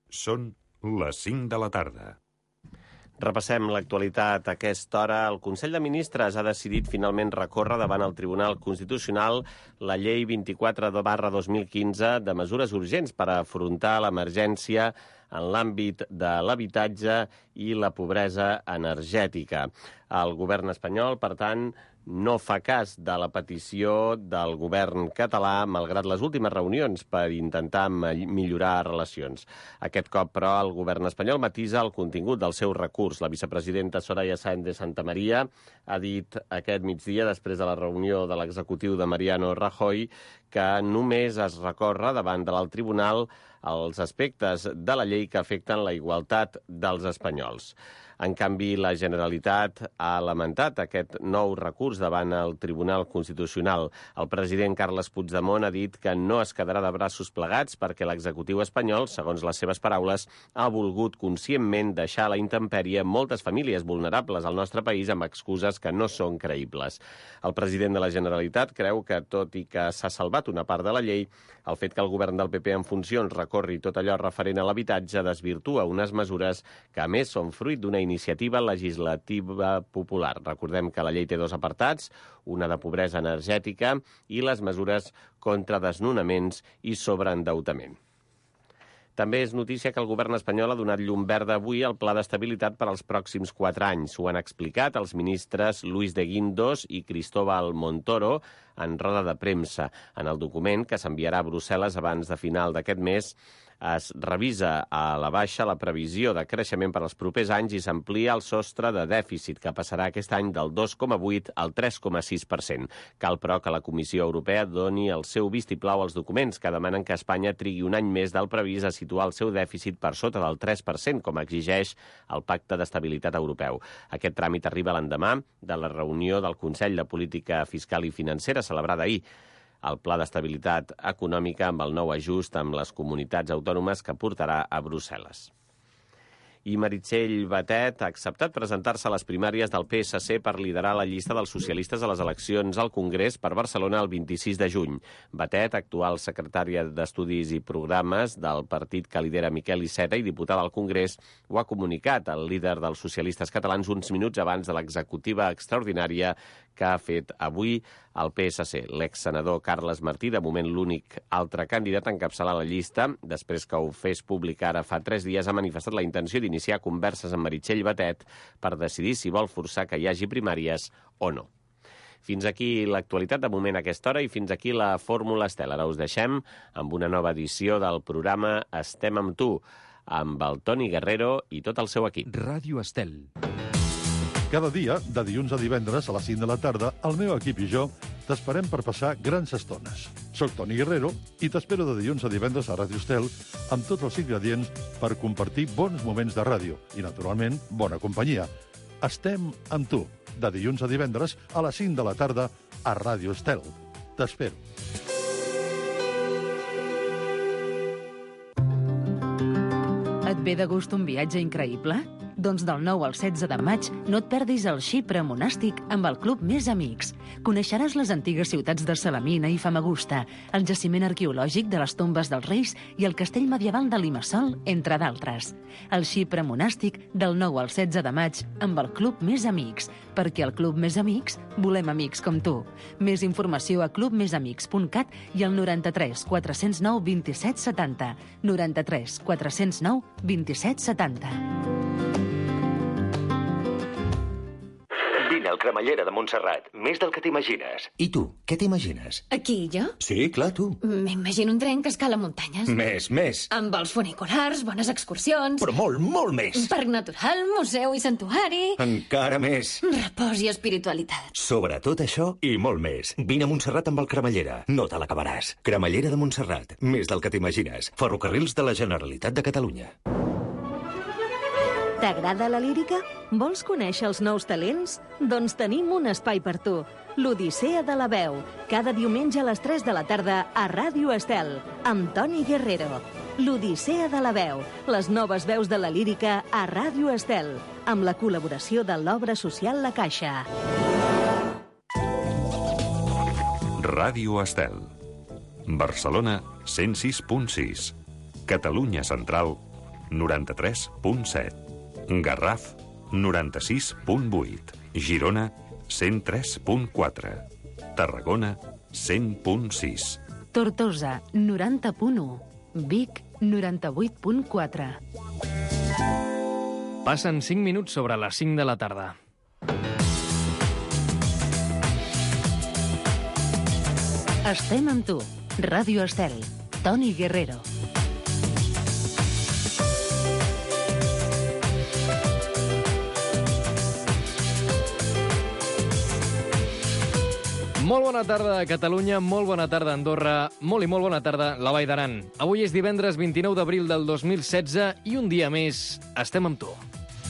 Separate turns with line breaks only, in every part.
Són les 5 de la tarda.
Repassem l'actualitat a aquesta hora. El Consell de Ministres ha decidit finalment recórrer davant el Tribunal Constitucional la llei 24/2015 de mesures urgents per afrontar l'emergència en l'àmbit de l'habitatge i la pobresa energètica. El govern espanyol, per tant, no fa cas de la petició del govern català, malgrat les últimes reunions per intentar millorar relacions. Aquest cop, però, el govern espanyol matisa el contingut del seu recurs. La vicepresidenta Soraya Sáenz de Santamaría ha dit aquest migdia, després de la reunió de l'executiu de Mariano Rajoy, que només es recorre davant de l'alt tribunal els aspectes de la llei que afecten la igualtat dels espanyols. En canvi, la Generalitat ha lamentat aquest nou recurs davant el Tribunal Constitucional. El president Carles Puigdemont ha dit que no es quedarà de braços plegats perquè l'executiu espanyol, segons les seves paraules, ha volgut conscientment deixar a la intempèrie moltes famílies vulnerables al nostre país amb excuses que no són creïbles. El president de la Generalitat creu que, tot i que s'ha salvat una part de la llei, el fet que el govern del PP en funcions recorri tot allò referent a l'habitatge desvirtua unes mesures que, a més, són fruit d'una iniciativa legislativa popular. Recordem que la llei té dos apartats, una de pobresa energètica i les mesures contra desnonaments i sobreendeutament. També és notícia que el govern espanyol ha donat llum verda avui al pla d'estabilitat per als pròxims 4 anys. Ho han explicat els ministres Luis de Guindos i Cristóbal Montoro en roda de premsa. En el document, que s'enviarà a Brussel·les abans de final d'aquest mes, es revisa a la baixa la previsió de creixement per als propers anys i s'amplia el sostre de dèficit, que passarà aquest any del 2,8 al 3,6%. Cal, però, que la Comissió Europea doni el seu vistiplau als documents que demanen que Espanya trigui un any més del previst a situar el seu dèficit per sota del 3%, com exigeix el Pacte d'Estabilitat Europeu. Aquest tràmit arriba l'endemà de la reunió del Consell de Política Fiscal i Financera celebrada ahir. El pla d'estabilitat econòmica amb el nou ajust amb les comunitats autònomes que portarà a Brussel·les. I Meritxell Batet ha acceptat presentar-se a les primàries del PSC per liderar la llista dels socialistes a les eleccions al Congrés per Barcelona el 26 de juny. Batet, actual secretària d'Estudis i Programes del partit que lidera Miquel Iceta i diputada al Congrés, ho ha comunicat al líder dels socialistes catalans uns minuts abans de l'executiva extraordinària que ha fet avui el PSC. L'exsenador Carles Martí, de moment l'únic altre candidat a encapçalar la llista, després que ho fes públic ara fa 3 dies, ha manifestat la intenció d'iniciar converses amb Meritxell Batet per decidir si vol forçar que hi hagi primàries o no. Fins aquí l'actualitat de moment a aquesta hora i fins aquí la Fórmula Estel. Ara us deixem amb una nova edició del programa Estem amb tu, amb el Toni Guerrero i tot el seu equip.
Ràdio Estel.
Cada dia, de dilluns a divendres a les 5 de la tarda, el meu equip i jo t'esperem per passar grans estones. Soc Toni Guerrero i t'espero de dilluns a divendres a Ràdio Estel amb tots els ingredients per compartir bons moments de ràdio i, naturalment, bona companyia. Estem amb tu, de dilluns a divendres a les 5 de la tarda a Ràdio Estel. T'espero.
Et ve de gust un viatge increïble? Doncs del 9 al 16 de maig no et perdis el Xipre monàstic amb el Club Més Amics. Coneixeràs les antigues ciutats de Salamina i Famagusta, el jaciment arqueològic de les tombes dels reis i el castell medieval de Limassol, entre d'altres. El Xipre monàstic del 9 al 16 de maig amb el Club Més Amics, perquè al Club Més Amics volem amics com tu. Més informació a clubmesamics.cat i al 93 409 27 70. 93 409 27 70.
Vine al Cremallera de Montserrat, més del que t'imagines.
I tu, què t'imagines?
Aquí, jo?
Sí, clar, tu.
M'imagino un tren que escala muntanyes.
Més.
Amb vols funiculars, bones excursions...
Però molt més.
Parc natural, museu i santuari...
Encara més.
Repòs i espiritualitat.
Sobretot això i molt més. Vine a Montserrat amb el Cremallera. No te l'acabaràs. Cremallera de Montserrat, més del que t'imagines. Ferrocarrils de la Generalitat de Catalunya.
T'agrada la lírica? Vols conèixer els nous talents? Doncs tenim un espai per tu. L'Odissea de la Veu. Cada diumenge a les 3 de la tarda a Ràdio Estel, amb Toni Guerrero. L'Odissea de la Veu. Les noves veus de la lírica a Ràdio Estel, amb la col·laboració de l'Obra Social La Caixa.
Ràdio Estel. Barcelona 106.6. Catalunya Central 93.7. Garraf, 96.8. Girona, 103.4. Tarragona, 100.6.
Tortosa, 90.1. Vic, 98.4.
Passen 5 minuts sobre les 5 de la tarda.
Estem amb tu. Ràdio Estel. Toni Guerrero.
Molt bona tarda, Catalunya, molt bona tarda, Andorra, molt i molt bona tarda, la Vall d'Aran. Avui és divendres 29 d'abril del 2016 i un dia més estem amb tu.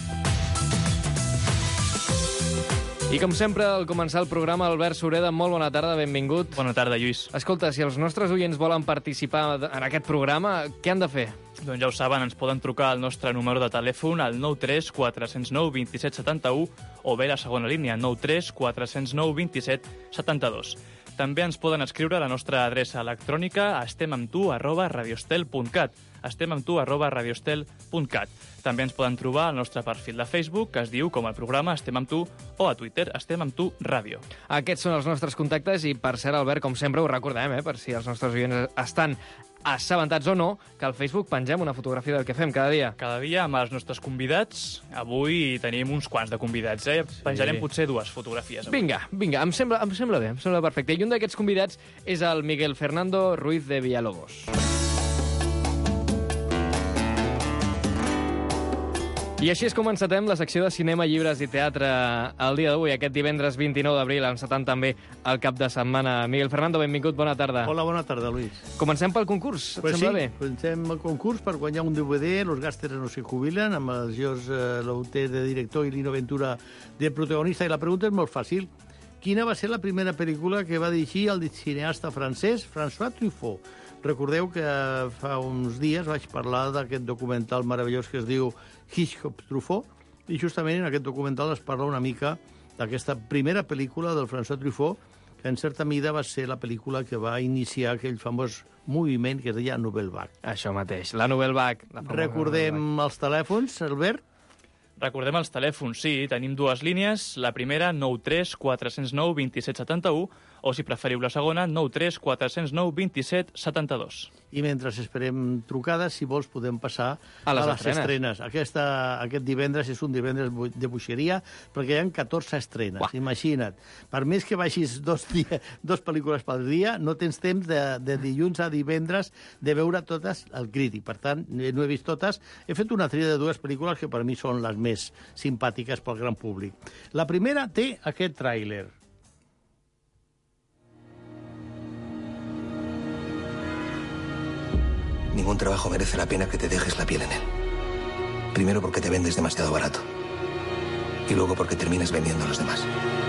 I com sempre, al començar el programa, Albert Sureda, molt bona tarda, benvingut.
Bona tarda, Lluís.
Escolta, si els nostres oients volen participar en aquest programa, què han de fer?
Doncs ja ho saben, ens poden trucar al nostre número de telèfon al 93 409 27 71 o bé la segona línia, 93 409 27 72. També ens poden escriure a la nostra adreça electrònica a estemamtu@radiostel.cat estemamtu@radiostel.cat. També ens poden trobar al nostre perfil de Facebook, que es diu com el programa Estem amb tu, o a Twitter, Estem amb tu ràdio.
Aquests són els nostres contactes i, per cert, Albert, com sempre, ho recordem, per si els nostres oients estan assabentats o no, que al Facebook pengem una fotografia del que fem cada dia.
Cada dia amb els nostres convidats. Avui tenim uns quants de convidats, Penjarem potser 2 fotografies. Avui.
Vinga, em sembla bé, em sembla perfecte. I un d'aquests convidats és el Miguel Fernando Ruiz de Villalobos. I així és com encetem la secció de cinema, llibres i teatre el dia d'avui, aquest divendres 29 d'abril, encetant també el cap de setmana. Miguel Fernando, benvingut, bona tarda.
Hola, bona tarda, Luis.
Comencem pel concurs, et sembla bé?
Comencem el concurs per guanyar un DVD, Los Gásteres no se jubilen, amb els Georges Lauter de director i Lino Ventura de protagonista. I la pregunta és molt fàcil. Quina va ser la primera pel·lícula que va dirigir el cineasta francès François Truffaut? Recordeu que fa uns dies vaig parlar d'aquest documental meravellós que es diu Hitchcock Truffaut, i justament en aquest documental es parla una mica d'aquesta primera pel·lícula del François Truffaut, que en certa mida va ser la pel·lícula que va iniciar aquell famós moviment que es deia Nouvelle Vague.
Això mateix, la Nouvelle Vague.
Recordem els telèfons, Albert?
Recordem els telèfons, sí, tenim 2 línies. La primera, 93 409 27 71, o, si preferiu la segona, 93 409 27 72.
I mentre esperem trucades, si vols, podem passar
a les estrenes.
Aquest divendres és un divendres de boixeria, perquè hi ha 14 estrenes, imagina't. Per més que vagis 2 pel·lícules pel dia, no tens temps de dilluns a divendres de veure totes al crític. Per tant, no he vist totes. He fet una tria de 2 pel·lícules que per mi són les més simpàtiques pel gran públic. La primera té aquest tràiler.
Ningún trabajo merece la pena que te dejes la piel en él. Primero porque te vendes demasiado barato. Y luego porque terminas vendiendo a los demás.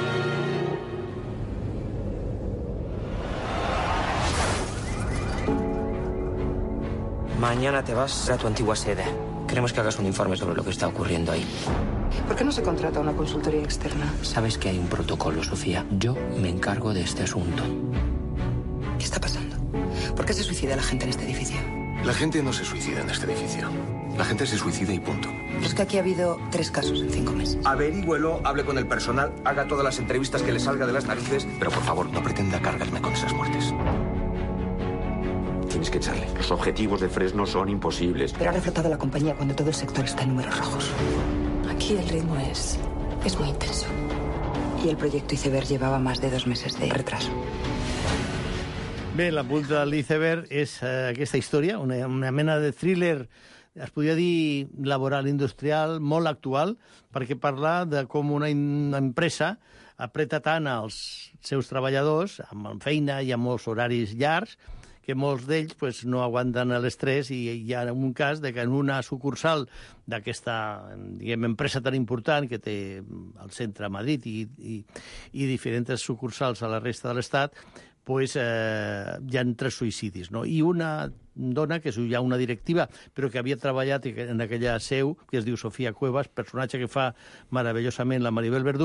Mañana te vas a tu antigua sede. Queremos que hagas un informe sobre lo que está ocurriendo ahí.
¿Por qué no se contrata una consultoría externa?
Sabes que hay un protocolo, Sofía. Yo me encargo de este asunto.
¿Qué está pasando? ¿Por qué se suicida la gente en este edificio?
La gente no se suicida en este edificio. La gente se suicida y punto.
Pero es que aquí ha habido 3 casos en 5 meses.
Averígüelo, hable con el personal, haga todas las entrevistas que le salga de las narices, pero por favor, no pretenda cargarme con esas muertes. Tienes que echarle.
Los objetivos de Fresno son imposibles.
Pero ha reflotado la compañía cuando todo el sector está en números rojos. Aquí el ritmo es muy intenso. Y el proyecto Iceberg llevaba más de 2 meses de retraso.
Bé, la punta de l'iceberg és aquesta història, una mena de thriller, es podria dir laboral industrial, molt actual, perquè parla de com una empresa apreta tant als seus treballadors, amb feina i amb molts horaris llargs, que molts d'ells no aguanten l'estrès, i hi ha un cas de que en una sucursal d'aquesta empresa tan important que té el centre a Madrid i diferents sucursals a la resta de l'Estat, hi ha 3 suïcidis, no? I una dona, que és ja una directiva, però que havia treballat en aquella seu, que es diu Sofía Cuevas, personatge que fa meravellosament la Maribel Verdú,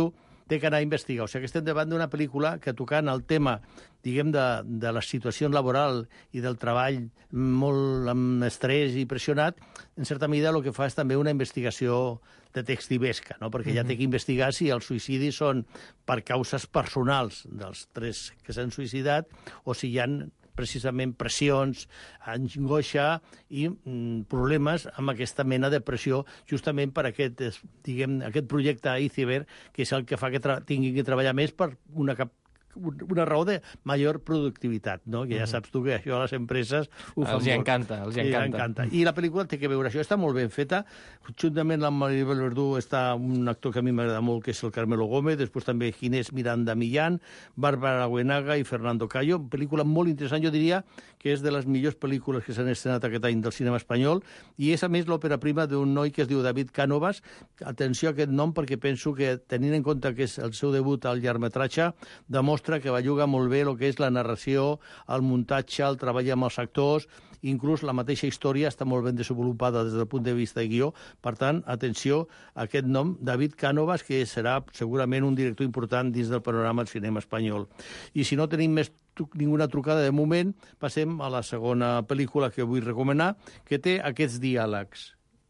té que anar a investigar. O sigui que estem davant d'una pel·lícula que tocant el tema, diguem, de la situació laboral i del treball molt amb estrès i pressionat, en certa medida el que fa és també una investigació detectivesca, no? Perquè ja té que investigar si els suïcidis són per causes personals dels 3 que s'han suïcidat o si hi ha precisament pressions, angoixa i problemes amb aquesta mena de pressió justament per aquest, diguem, aquest projecte Iceberg, que és el que fa que tinguin que treballar més per una raó de major productivitat, no? Que ja saps tu que això a les empreses ho fan
els hi encanta, els hi encanta.
I la pel·lícula té que veure això, està molt ben feta, juntament amb Maribel Verdú està un actor que a mi m'agrada molt, que és el Carmelo Gómez, després també Ginés Miranda Millán, Bàrbara Buenaga i Fernando Cayo, pel·lícula molt interessant, jo diria que és de les millors pel·lícules que s'han estrenat aquest any del cinema espanyol, i és a més l'òpera prima d'un noi que es diu David Cánovas. Atenció a aquest nom perquè penso que, tenint en compte que és el seu debut al llargmetratge, demostra que belluga molt bé el que és la narració, el muntatge, el treball amb els actors, inclús la mateixa història està molt ben desenvolupada des del punt de vista de guió. Per tant, atenció a aquest nom, David Cánovas, que serà segurament un director important dins del panorama del cinema espanyol. I si no tenim més ninguna trucada de moment, passem a la segona pel·lícula que vull recomanar, que té aquests diàlegs.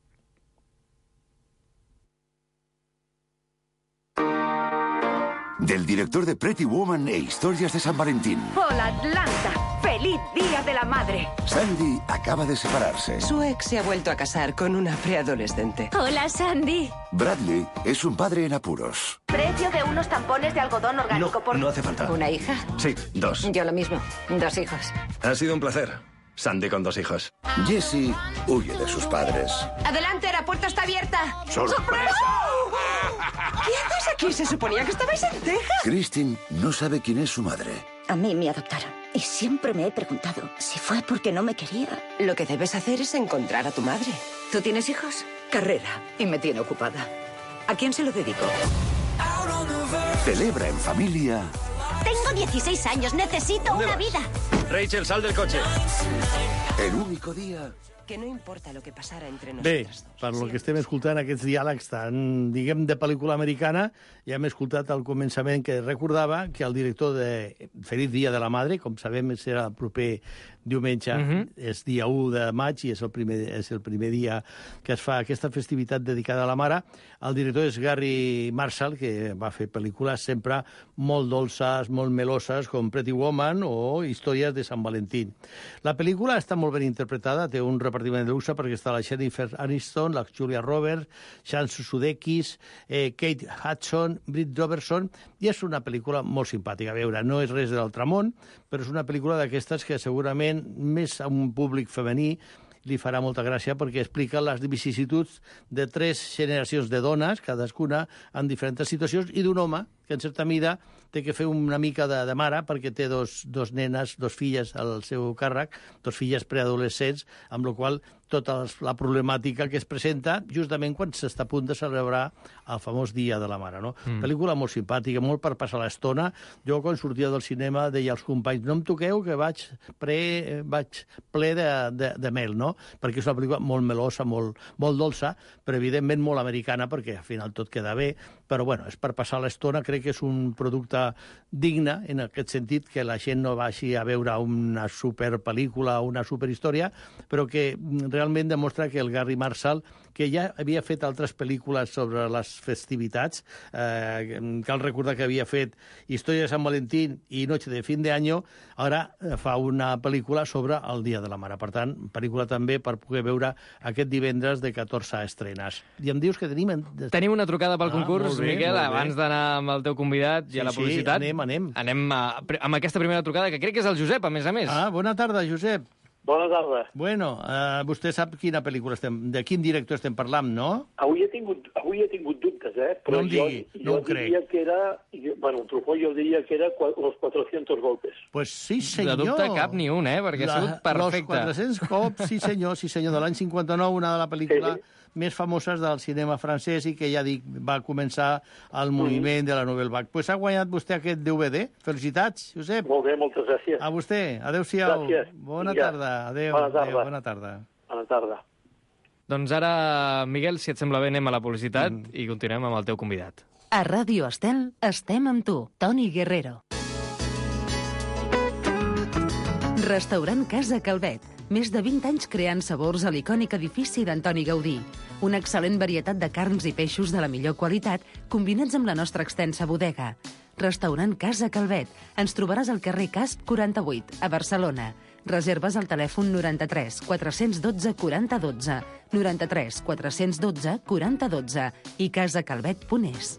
Del director de Pretty Woman e Historias de San Valentín.
Hola, Atlanta. ¡Feliz Día de la Madre!
Sandy acaba de separarse.
Su ex se ha vuelto a casar con una preadolescente.
Hola, Sandy.
Bradley es un padre en apuros.
Precio de unos tampones de algodón orgánico por...
No hace falta.
¿Una hija?
Sí, 2.
Yo lo mismo. 2 hijos.
Ha sido un placer. Sandy con 2 hijos.
Jessie huye de sus padres.
¡Adelante, la puerta está abierta!
¡Sorpresa!
¿Qué haces aquí? Se suponía que estabais en Texas.
Kristen no sabe quién es su madre.
A mí me adoptaron. Y siempre me he preguntado si fue porque no me quería.
Lo que debes hacer es encontrar a tu madre.
¿Tú tienes hijos?
Carrera. Y me tiene ocupada. ¿A quién se lo dedico?
Celebra en familia.
Tengo 16 años. Necesito una vida.
Rachel, sal del coche.
El único día...
Que no importa lo que passara entre
Bé,
nosaltres.
per lo que estem escoltant aquests diàlegs tan, diguem, de pel·lícula americana, ja hem escoltat al començament que recordava que el director de Feliz Día de la Madre, com sabem, serà el proper diumenge, és dia 1 de maig i és el primer dia que es fa aquesta festivitat dedicada a la mare. El director és Gary Marshall, que va fer pel·lícules sempre molt dolces, molt meloses, com Pretty Woman o Històries de Sant Valentín. La pel·lícula està molt ben interpretada, té un repartiment de luxe perquè està la Jennifer Aniston, la Julia Roberts, Shannon Sudeikis, Kate Hudson, Britt Robertson, i és una pel·lícula molt simpàtica. A veure, no és res de l'altre món, però és una pel·lícula d'aquestes que segurament més a un públic femení li farà molta gràcia perquè explica les vicissituds de 3 generacions de dones, cadascuna en diferents situacions, i d'un home que en certa mida té que fer una mica de mare perquè té dos nenes, 2 filles al seu càrrec, 2 filles preadolescents, amb la qual tota la problemàtica que es presenta justament quan s'està a punt de celebrar el famós Dia de la Mare. No? Pel·lícula molt simpàtica, molt per passar l'estona. Jo, quan sortia del cinema, deia als companys, no em toqueu, que vaig ple de mel, no? Perquè és una pel·lícula molt melosa, molt dolça, però evidentment molt americana, perquè al final tot queda bé. Però bueno, és per passar l'estona, crec que és un producte digne, en aquest sentit, que la gent no vagi a veure una superpel·lícula o una superhistòria, però que realment demostra que el Gary Marshall, que ja havia fet altres pel·lícules sobre les festivitats, cal recordar que havia fet Història de Sant Valentín i Noche de fin de año, ara fa una pel·lícula sobre el Dia de la Mare. Per tant, pel·lícula també per poder veure aquest divendres de 14 estrenes. I em dius que tenim...
Tenim una trucada pel concurs, bé, Miquel, abans d'anar amb el teu convidat i a la publicitat.
Sí, anem.
Anem amb aquesta primera trucada, que crec que és el Josep, a més a més.
Bona tarda, Josep.
Bona tarda.
Bueno, vostè sap quina pel·lícula de quin director estem parlant, no?
Avui he tingut dubtes, però
no
jo diria que era... Bueno, Truffaut jo diria que era Los 400 golpes.
Pues sí, senyor.
De dubte cap ni un, perquè ha sigut perfecte.
Los 400 cops, sí senyor, de l'any 59, una de la pel·lícula més famoses del cinema francès i que, ja dic, va començar el moviment de la Nouvelle Vague. Pues ha guanyat vostè aquest DVD. Felicitats, Josep.
Molt bé, moltes gràcies.
A vostè. Adéu-siau.
Gràcies.
Bona tarda. Adéu. Bona tarda.
Bona tarda.
Doncs ara, Miguel, si et sembla bé, anem a la publicitat i continuem amb el teu convidat.
A Ràdio Estel estem amb tu, Toni Guerrero. Restaurant Casa Calvet. Més de 20 anys creant sabors a l'icònic edifici d'Antoni Gaudí. Una excel·lent varietat de carns i peixos de la millor qualitat, combinats amb la nostra extensa bodega. Restaurant Casa Calvet. Ens trobaràs al carrer Casp 48, a Barcelona. Reserves al telèfon 93 412 40 12, 93 412 40 12 i casacalvet.es.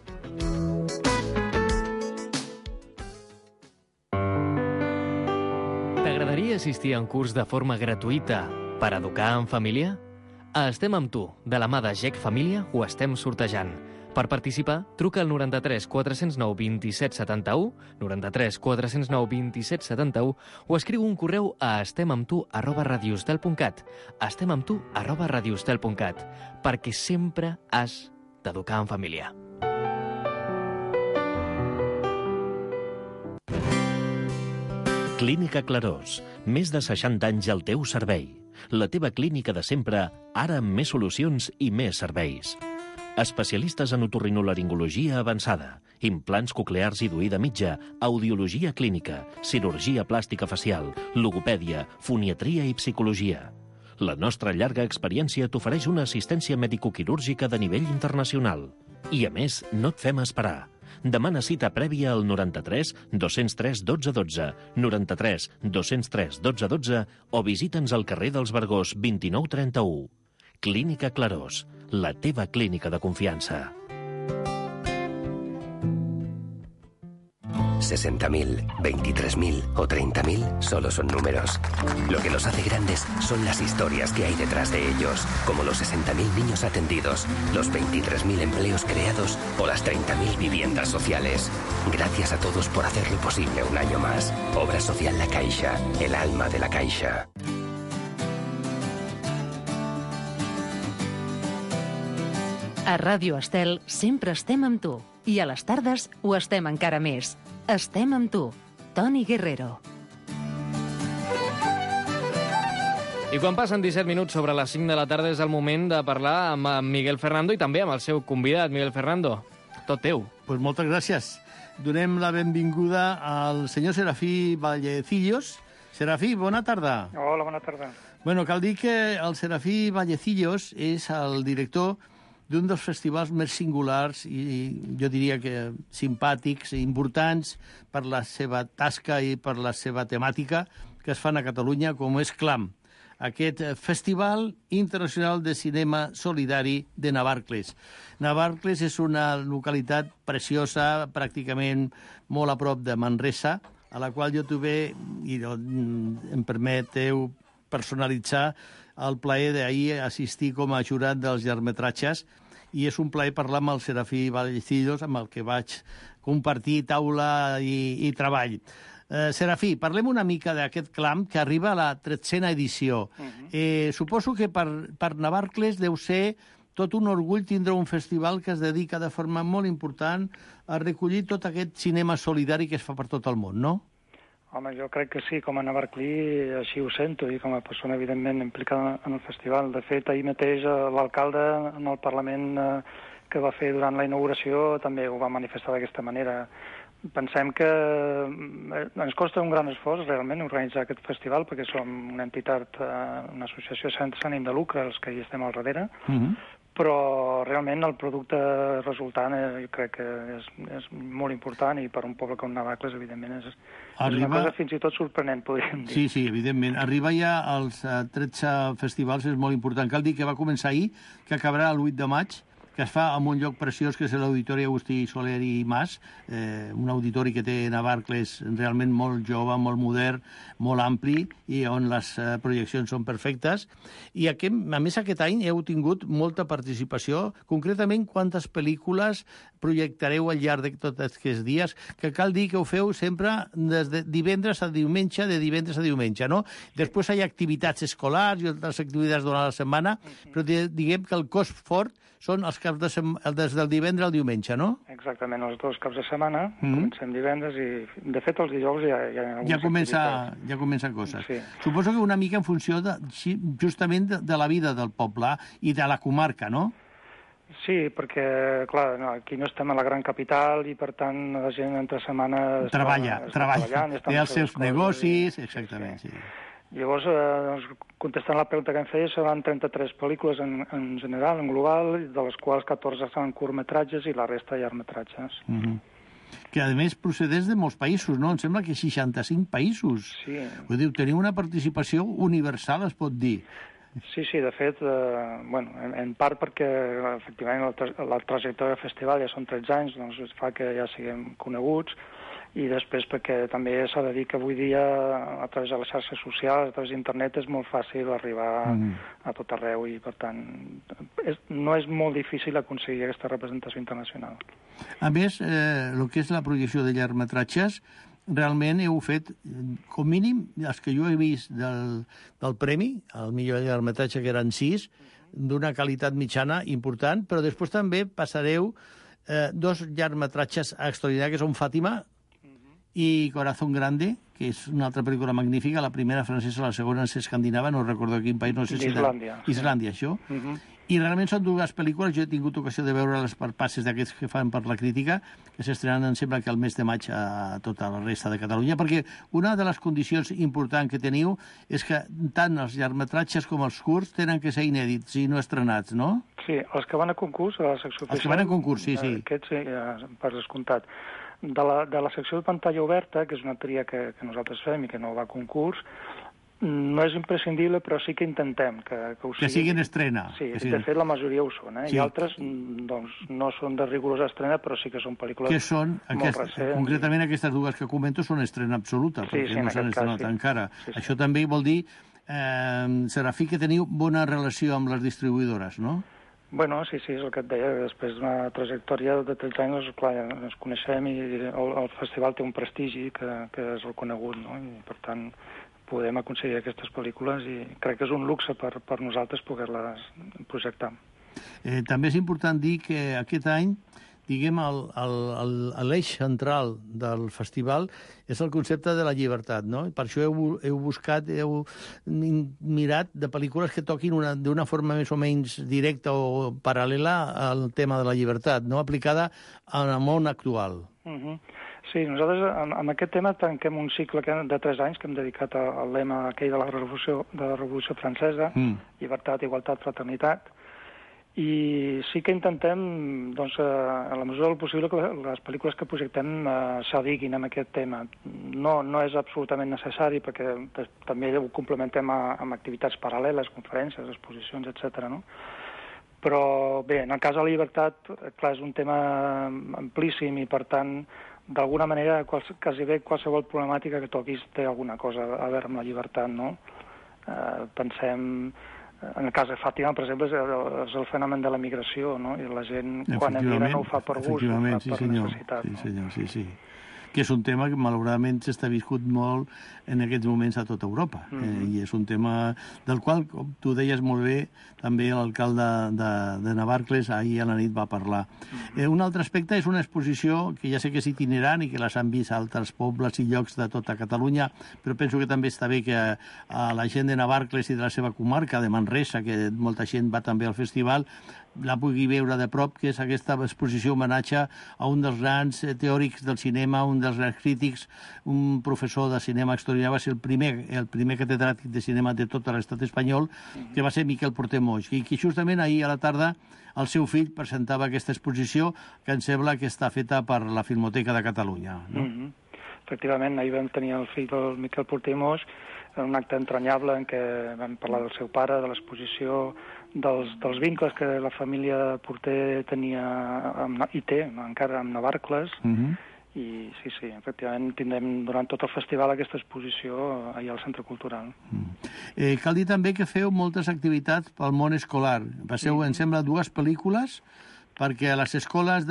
T'agradaria assistir a un curs de forma gratuïta per educar en família? A Estem amb tu, de la mà de GEC Família, ho estem sortejant. Per participar, truca al 93 409 27 71, 93 409 27 71, o escriu un correu a estemamtu@radiostel.cat, estemamtu@radiostel.cat, perquè sempre has d'educar en família.
Clínica Clarós. Més de 60 anys al teu servei. La teva clínica de sempre, ara amb més solucions i més serveis. Especialistes en otorrinolaringologia avançada, implants coclears i d'oïda mitja, audiologia clínica, cirurgia plàstica facial, logopèdia, foniatria i psicologia. La nostra llarga experiència t'ofereix una assistència medicoquirúrgica de nivell internacional. I, a més, no et fem esperar. Demana cita prèvia al 93 203 12 12, 93 203 12 12 o visita'ns al carrer dels Vergós 29 31. Clínica Clarós, la teva clínica de confiança.
60.000, 23.000 o 30.000 solo son números. Lo que los hace grandes son las historias que hay detrás de ellos, como los 60.000 niños atendidos, los 23.000 empleos creados o las 30.000 viviendas sociales. Gracias a todos por hacerlo posible un año más. Obra Social La Caixa, el alma de la Caixa.
A Ràdio Estel sempre estem amb tu. I a les tardes ho estem encara més. Estem amb tu, Toni Guerrero.
I quan passen 17 minuts sobre les 5 de la tarda és el moment de parlar amb Miguel Ferrando i també amb el seu convidat, Miguel Ferrando. Tot teu.
Pues moltes gràcies. Donem la benvinguda al senyor Serafí Vallecillos. Serafí, bona tarda.
Hola, bona tarda.
Bueno, cal dir que el Serafí Vallecillos és el director d'un dels festivals més singulars i jo diria que simpàtics i importants per la seva tasca i per la seva temàtica que es fan a Catalunya, com és CLAM, aquest Festival Internacional de Cinema Solidari de Navarcles. Navarcles és una localitat preciosa, pràcticament molt a prop de Manresa, a la qual jo tuve, i em permeteu personalitzar, el plaer d'ahir assistir com a jurat dels llargmetratges i és un plaer parlar amb el Serafí Vallecillos, amb el que vaig compartir taula i treball. Serafí, parlem una mica d'aquest CLAM que arriba a la 13a edició. Suposo que per Navarcles deu ser tot un orgull tindre un festival que es dedica de forma molt important a recollir tot aquest cinema solidari que es fa per tot el món, no?
Home, jo crec que sí, com a navarclí així ho sento i com a persona evidentment implicada en el festival. De fet, ahir mateix l'alcalde en el Parlament que va fer durant la inauguració també ho va manifestar d'aquesta manera. Pensem que ens costa un gran esforç realment organitzar aquest festival perquè som una entitat, una associació sense ànim de lucre, els que hi estem al darrere, però realment el producte resultant jo crec que és molt important i per un poble com Navarcles, evidentment, és una cosa fins i tot sorprenent, podríem dir.
Sí, sí, evidentment. Arribar ja als 13 festivals és molt important. Cal dir que va començar ahir, que acabarà el 8 de maig, que es fa en un lloc preciós que és l'Auditori Agustí Soler i Mas, un auditori que té Navarcles realment molt jove, molt modern, molt ampli i on les projeccions són perfectes. I a més aquest any heu tingut molta participació. Concretament, quantes pel·lícules projectareu al llarg de tots aquests dies? Que cal dir que ho feu sempre des de divendres a diumenge, de divendres a diumenge, no? Després hi ha activitats escolars i altres activitats durant la setmana, però diguem que el cos fort són els caps de setmana, des del divendres al diumenge, no?
Exactament, els dos caps de setmana, comencem divendres i, de fet, els dijous
ja comencen coses. Sí. Suposo que una mica en funció justament de la vida del poble i de la comarca, no?
Sí, perquè, clar, aquí no estem a la gran capital i, per tant, la gent entre setmana
treballa. Té els seus negocis, exactament, sí.
Llavors, contestant la pregunta que em feia, seran 33 pel·lícules en general, en global, de les quals 14 seran curtmetratges i la resta llargmetratges.
Que, a més, procedeix de molts països, no? Em sembla que 65 països.
Sí.
Vull dir, teniu una participació universal, es pot dir.
Sí, de fet, en part perquè, efectivament, la trajectòria del festival ja són 13 anys, doncs fa que ja siguem coneguts, i després perquè també s'ha de dir que avui dia, a través de les xarxes socials, a través d'internet, és molt fàcil arribar a tot arreu i, per tant, no és molt difícil aconseguir aquesta representació internacional.
A més, el que és la projecció de llargmetratges, realment heu fet, com mínim, els que jo he vist del premi, el millor llargmetratge, que eren 6, d'una qualitat mitjana important, però després també passareu 2 llargmetratges extraordinaris, que són Fàtima i Corazón Grande, que és una altra pel·lícula magnífica, la primera francesa, la segona és escandinava, no recordo quin país, no sé si...
Islàndia.
Islàndia, això. I realment són 2 pel·lícules, jo he tingut ocasió de veure-les per passes d'aquests que fan per la crítica, que s'estrenen, em sembla que el mes de maig a tota la resta de Catalunya, perquè una de les condicions importants que teniu és que tant els llargmetratges com els curts tenen que ser inèdits i no estrenats, no?
Sí, els que van a concurs, a la secció oficial...
Els que van a concurs, sí.
Aquests, per descomptat. De la secció de pantalla oberta, que és una tria que nosaltres fem i que no va a concurs, no és imprescindible, però sí que intentem que ho siguin.
Que siguin estrena.
Sí, de fet la majoria ho són, I altres doncs, no són de rigorosa estrena, però sí que són pel·lícules molt recents.
Concretament aquestes 2 que comento són estrena absoluta, perquè no s'han estrenat encara. Això també vol dir, Serafí, que teniu bona relació amb les distribuïdores, no?
Bueno, sí, és el que et deia. Després d'una trajectòria de 13 anys, clar, ens coneixem i el festival té un prestigi que és el conegut, no? I, per tant, podem aconseguir aquestes pel·lícules i crec que és un luxe per nosaltres poder-les projectar.
També és important dir que aquest any, diguem, l'eix central del festival és el concepte de la llibertat, no? Per això heu buscat, heu mirat de pel·lícules que toquin d'una forma més o menys directa o paral·lela al tema de la llibertat, no? Aplicada al món actual.
Sí, nosaltres amb aquest tema tanquem un cicle de 3 anys que hem dedicat al lema aquell de la Revolució Francesa, llibertat, igualtat, fraternitat, i sí que intentem, doncs, a la mesura del possible, que les pel·lícules que projectem s'adiguin amb aquest tema. No és absolutament necessari, perquè també ho complementem amb activitats paral·leles, conferències, exposicions, etc. no? Però bé, en el cas de la llibertat, clar, és un tema amplíssim i, per tant, d'alguna manera, quasi bé qualsevol problemàtica que toquis té alguna cosa a veure amb la llibertat, no? Pensem, en el cas de Fàtima, per exemple, és el fenomen de la migració, no? I la gent, quan emigra, no ho fa per gust, ho fa per necessitat.
Sí, senyor, sí. Que és un tema que malauradament s'està viscut molt en aquests moments a tota Europa. I és un tema del qual, com tu deies molt bé, també l'alcalde de Navarcles ahir a la nit va parlar. Un altre aspecte és una exposició que ja sé que és itinerant i que les han vist a altres pobles i llocs de tota Catalunya, però penso que també està bé que a la gent de Navarcles i de la seva comarca, de Manresa, que molta gent va també al festival, la pugui veure de prop, que és aquesta exposició homenatge a un dels grans teòrics del cinema, un dels grans crítics, un professor de cinema extraordinari, va ser el primer catedràtic de cinema de tot l'estat espanyol, que va ser Miquel Porter Moix, i que justament ahir a la tarda el seu fill presentava aquesta exposició que em sembla que està feta per la Filmoteca de Catalunya. No?
Efectivament, ahir vam tenir el fill del Miquel Porter Moix, un acte entranyable en què vam parlar del seu pare, de l'exposició, dels vincles que la família Porter tenia i té encara amb Navarcles, i sí, efectivament tindrem durant tot el festival aquesta exposició allà al Centre Cultural.
Cal dir també que feu moltes activitats pel món escolar. Passeu, em sembla, 2 pel·lícules perquè les escoles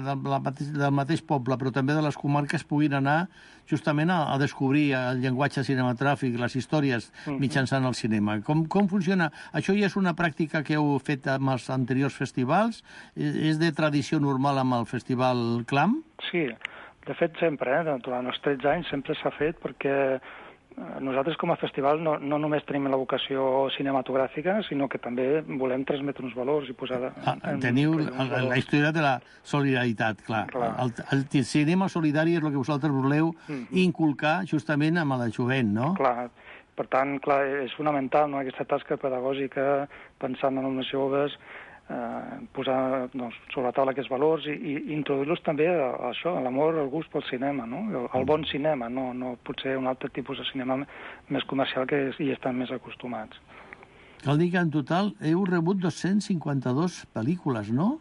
del mateix poble, però també de les comarques, puguin anar justament a descobrir el llenguatge cinematogràfic, les històries mitjançant el cinema. Com funciona? Això ja és una pràctica que heu fet amb els anteriors festivals? És de tradició normal amb el Festival Clam?
Sí, de fet sempre, durant els 13 anys sempre s'ha fet perquè nosaltres com a festival no només tenim la vocació cinematogràfica, sinó que també volem transmetre uns valors i posar...
Teniu la història de la solidaritat, clar. El cinema solidari és el que vosaltres voleu inculcar justament amb la jovent, no?
Clar, per tant, clar, és fonamental, no?, aquesta tasca pedagògica, pensant en els joves, posar sobre la taula aquests valors i introduir-los també a això, a l'amor, al gust pel cinema, no? El bon cinema, no potser un altre tipus de cinema més comercial que hi estan més acostumats.
Cal dir que en total heu rebut 252 pel·lícules, no?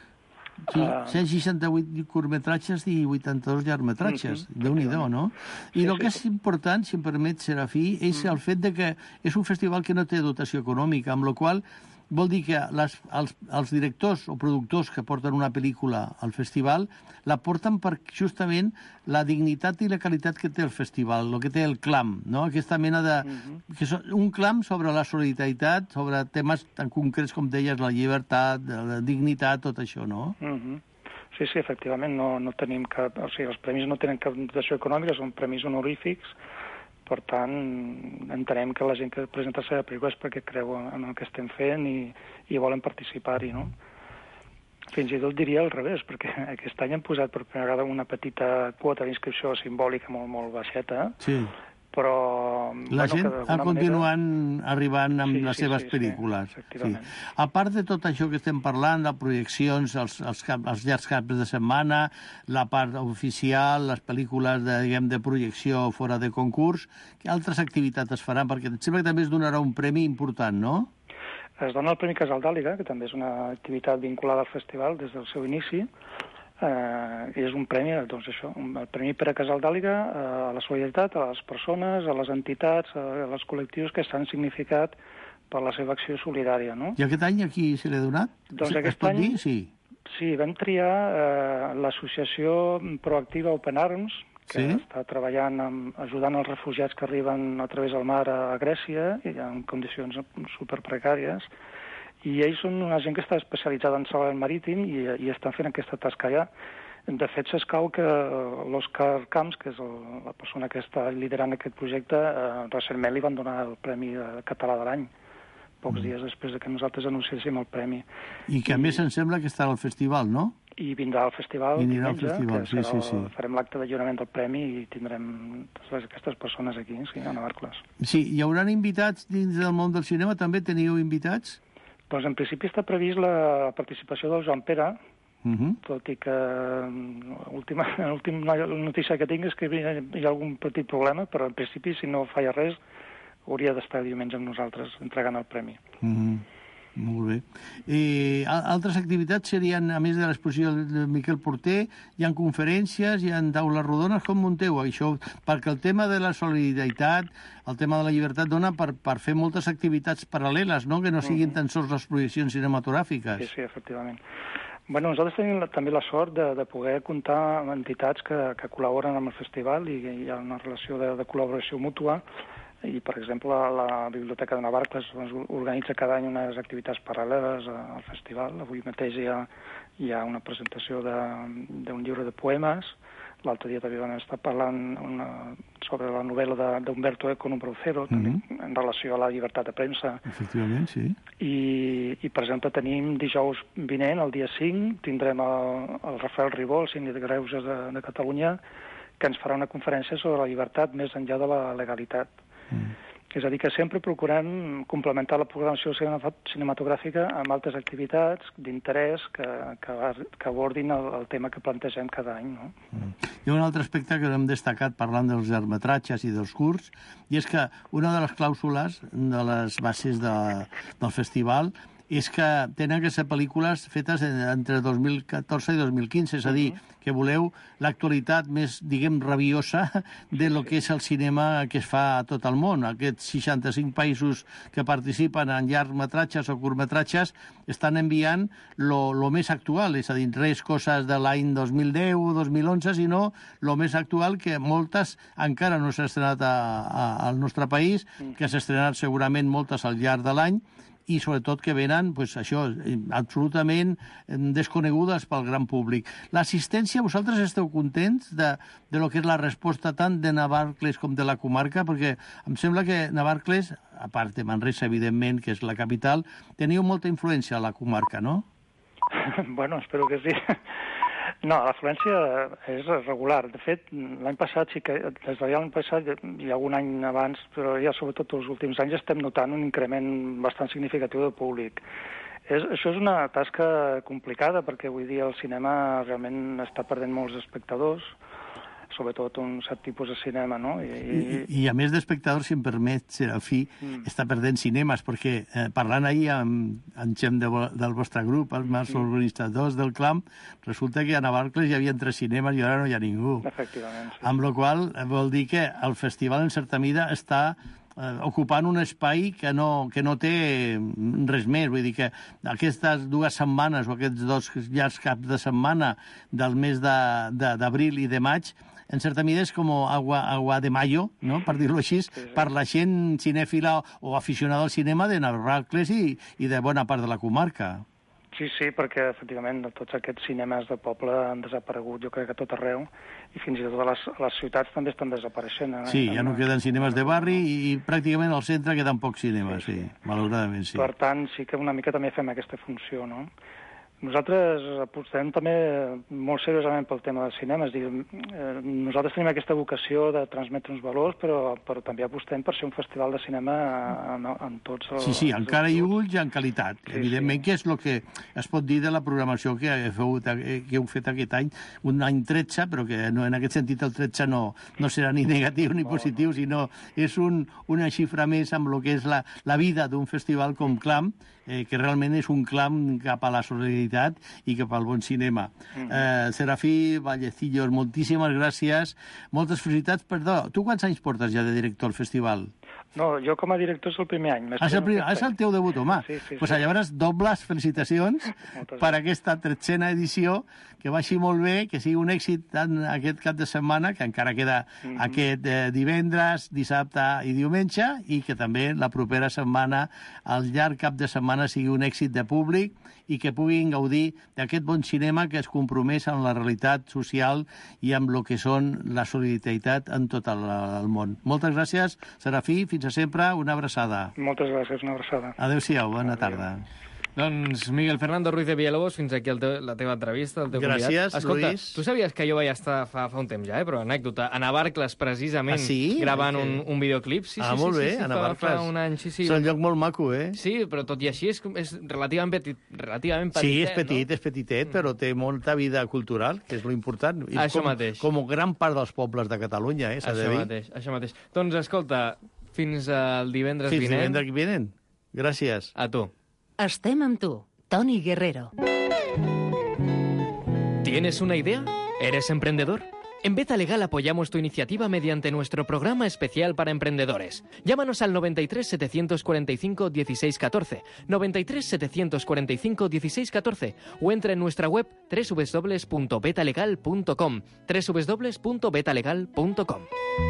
168 curtmetratges i 82 llargmetratges. Déu-n'hi-do, no? I el que és important, si em permet, Serafí, és el fet de que és un festival que no té dotació econòmica, amb la qual vol dir que els directors o productors que porten una pel·lícula al festival la porten per justament la dignitat i la qualitat que té el festival, el que té el clam, no? Aquesta mena de... un clam sobre la solidaritat, sobre temes tan concrets com deies, la llibertat, la dignitat, tot això, no?
Sí, efectivament, no tenim cap... O sigui, els premis no tenen cap dotació econòmica, són premis honorífics. Per tant, entenem que la gent que presenta la seva pel·lícula és perquè creu en el que estem fent i volen participar-hi, no? Fins i tot diria al revés, perquè aquest any hem posat per primera vegada una petita quota d'inscripció simbòlica molt baixeta, però...
La gent ha continuat arribant amb les seves pel·lícules. A part de tot això que estem parlant, de projeccions, els llargs caps de setmana, la part oficial, les pel·lícules de projecció fora de concurs, que altres activitats es faran? Perquè em sembla que també es donarà un premi important, no?
Es dona el Premi Casal d'Àliga, que també és una activitat vinculada al festival des del seu inici, i és un premi, doncs això, el Premi Pere Casal d'Àliga a la solidaritat, a les persones, a les entitats, als col·lectius que s'han significat per la seva acció solidària, no?
I aquest any a qui se l'ha donat?
Doncs aquest any... Sí, vam triar l'associació proactiva Open Arms, que està treballant ajudant els refugiats que arriben a través del mar a Grècia, i en condicions superprecàries, i ells són una gent que està especialitzada en salvament marítim i estan fent aquesta tasca allà. De fet, s'escau que l'Òscar Camps, que és la persona que està liderant aquest projecte, recentment li van donar el Premi Català de l'any, pocs dies després que nosaltres anunciéssim el premi.
I que a més em sembla que estarà al festival, no?
I vindrà al festival diumenge, que farem l'acte de lliurament del premi i tindrem aquestes persones aquí, a Navarcles.
Sí, hi haurà invitats dins del món del cinema? També teniu invitats?
Doncs en principi està previst la participació del Joan Pere, tot i que l'última notícia que tinc és que hi ha algun petit problema, però en principi, si no falla res, hauria d'estar diumenge amb nosaltres entregant el premi.
Molt bé. I altres activitats serien, a més de l'exposició de Miquel Porter, hi ha conferències, hi ha taules rodones, com munteu això? Perquè el tema de la solidaritat, el tema de la llibertat dona per fer moltes activitats paral·leles, no? Que no siguin tan sols les projeccions cinematogràfiques.
Sí, efectivament. Bueno, nosaltres tenim també la sort de poder comptar amb entitats que col·laboren amb el festival i hi ha una relació de col·laboració mútua. I, per exemple, la Biblioteca de Navarcles organitza cada any unes activitats paral·leles al festival. Avui mateix hi ha una presentació d'un llibre de poemes. L'altre dia també vam estar parlant sobre la novel·la d'Umberto Eco, Número 0, en relació a la llibertat de premsa.
Efectivament, sí.
I, per exemple, tenim dijous vinent, el dia 5, tindrem el Rafael Ribó, el síndic de Greuges de Catalunya, que ens farà una conferència sobre la llibertat més enllà de la legalitat. És a dir, que sempre procurem complementar la programació cinematogràfica amb altres activitats d'interès que abordin el tema que plantegem cada any. No?
Hi ha un altre aspecte que hem destacat parlant dels llargmetratges i dels curts, i és que una de les clàusules de les bases del festival és que tenen que ser pel·lícules fetes entre 2014 i 2015, és a dir, que voleu l'actualitat més, diguem, rabiosa de lo que és el cinema que es fa a tot el món. Aquests 65 països que participen en llargmetratges o curtmetratges estan enviant lo més actual, és a dir, res coses de l'any 2010 o 2011, sinó lo més actual, que moltes encara no s'ha estrenat al nostre país, que s'ha estrenat segurament moltes al llarg de l'any, i sobretot que venen, pues, això, absolutament desconegudes pel gran públic. L'assistència, vosaltres esteu contents de lo que és la resposta tant de Navarcles com de la comarca? Perquè em sembla que Navarcles, a part de Manresa, evidentment, que és la capital, teniu molta influència a la comarca, no?
Bueno, espero que sí. No, l'afluència és regular. De fet, l'any passat sí que, des de l'any passat i algun any abans, però ja sobretot els últims anys estem notant un increment bastant significatiu de públic. Això és una tasca complicada perquè avui dia el cinema realment està perdent molts espectadors, sobretot un cert tipus de cinema, no?
I a més d'espectadors, si em permet, Serafí, està perdent cinemes, perquè parlant ahir amb gent del vostre grup, els organitzadors del CLAM, resulta que a Navarcles hi havia 3 cinemes i ara no hi ha ningú.
Efectivament, sí.
Amb la qual cosa vol dir que el festival, en certa mida, està ocupant un espai que no té res més. Vull dir que aquestes 2 setmanes o aquests 2 llargs caps de setmana del mes d'abril i de maig, en certa mida és com agua de mayo, no? Per dir-ho així, per la gent cinèfila o aficionada al cinema de Navarcles i de bona part de la comarca.
Sí, perquè efectivament tots aquests cinemes de poble han desaparegut, jo crec que a tot arreu, i fins i tot a les ciutats també estan desapareixent.
Sí, ja no queden cinemes de barri i pràcticament al centre queden pocs cinemes, sí, malauradament, sí.
Per tant, sí que una mica també fem aquesta funció, no? Nosaltres apostem també molt seriosament pel tema del cinema, és a dir, nosaltres tenim aquesta vocació de transmetre uns valors, però també apostem per ser un festival de cinema en tots els...
Sí, en cara i ulls i en qualitat. Evidentment, que és el que es pot dir de la programació que heu fet aquest any, un any 13, però que en aquest sentit el 13 no serà ni negatiu ni positiu, sinó és una xifra més amb el que és la vida d'un festival com CLAM, que realment és un clam cap a la solidaritat i cap al bon cinema. Serafí Vallecillos, moltíssimes gràcies, moltes felicitats. Perdó, tu quants anys portes ja de director al festival?
No, jo com a director és el primer any.
És el teu debut, home.
Sí.
Pues llavors, dobles felicitacions per aquesta 13a edició, que vagi molt bé, que sigui un èxit tant aquest cap de setmana, que encara queda aquest divendres, dissabte i diumenge, i que també la propera setmana, al llarg cap de setmana, sigui un èxit de públic i que puguin gaudir d'aquest bon cinema que es compromès amb la realitat social i amb el que són la solidaritat en tot el món. Moltes gràcies, Serafí, fins a sempre, una abraçada.
Moltes gràcies, una abraçada.
Adéu-siau, bona tarda.
Doncs Miguel Fernando Ruiz de Villalobos, fins aquí la teva entrevista, el teu convidat.
Gràcies,
Escolta,
Luis.
tu sabies que jo vaig estar fa un temps ja, però anècdota, a Navarcles, precisament, gravant un videoclip. Sí,
molt bé, a Navarcles.
Fa un any, sí.
És un lloc molt maco,
Sí, però tot i així és relativament petitet.
Sí, és petitet, però té molta vida cultural, que és l'important.
Això mateix.
Com gran part dels pobles de Catalunya, s'ha de dir.
Això mateix. Doncs escolta, fins al divendres vinent.
Fins divendres vinent. Gràcies.
A tu.
Estem amb tu, Toni Guerrero.
¿Tienes una idea? ¿Eres emprendedor? En Beta Legal apoyamos tu iniciativa mediante nuestro programa especial para emprendedores. Llámanos al 93 745 1614, 93 745 1614 o entra en nuestra web www.betalegal.com, www.betalegal.com.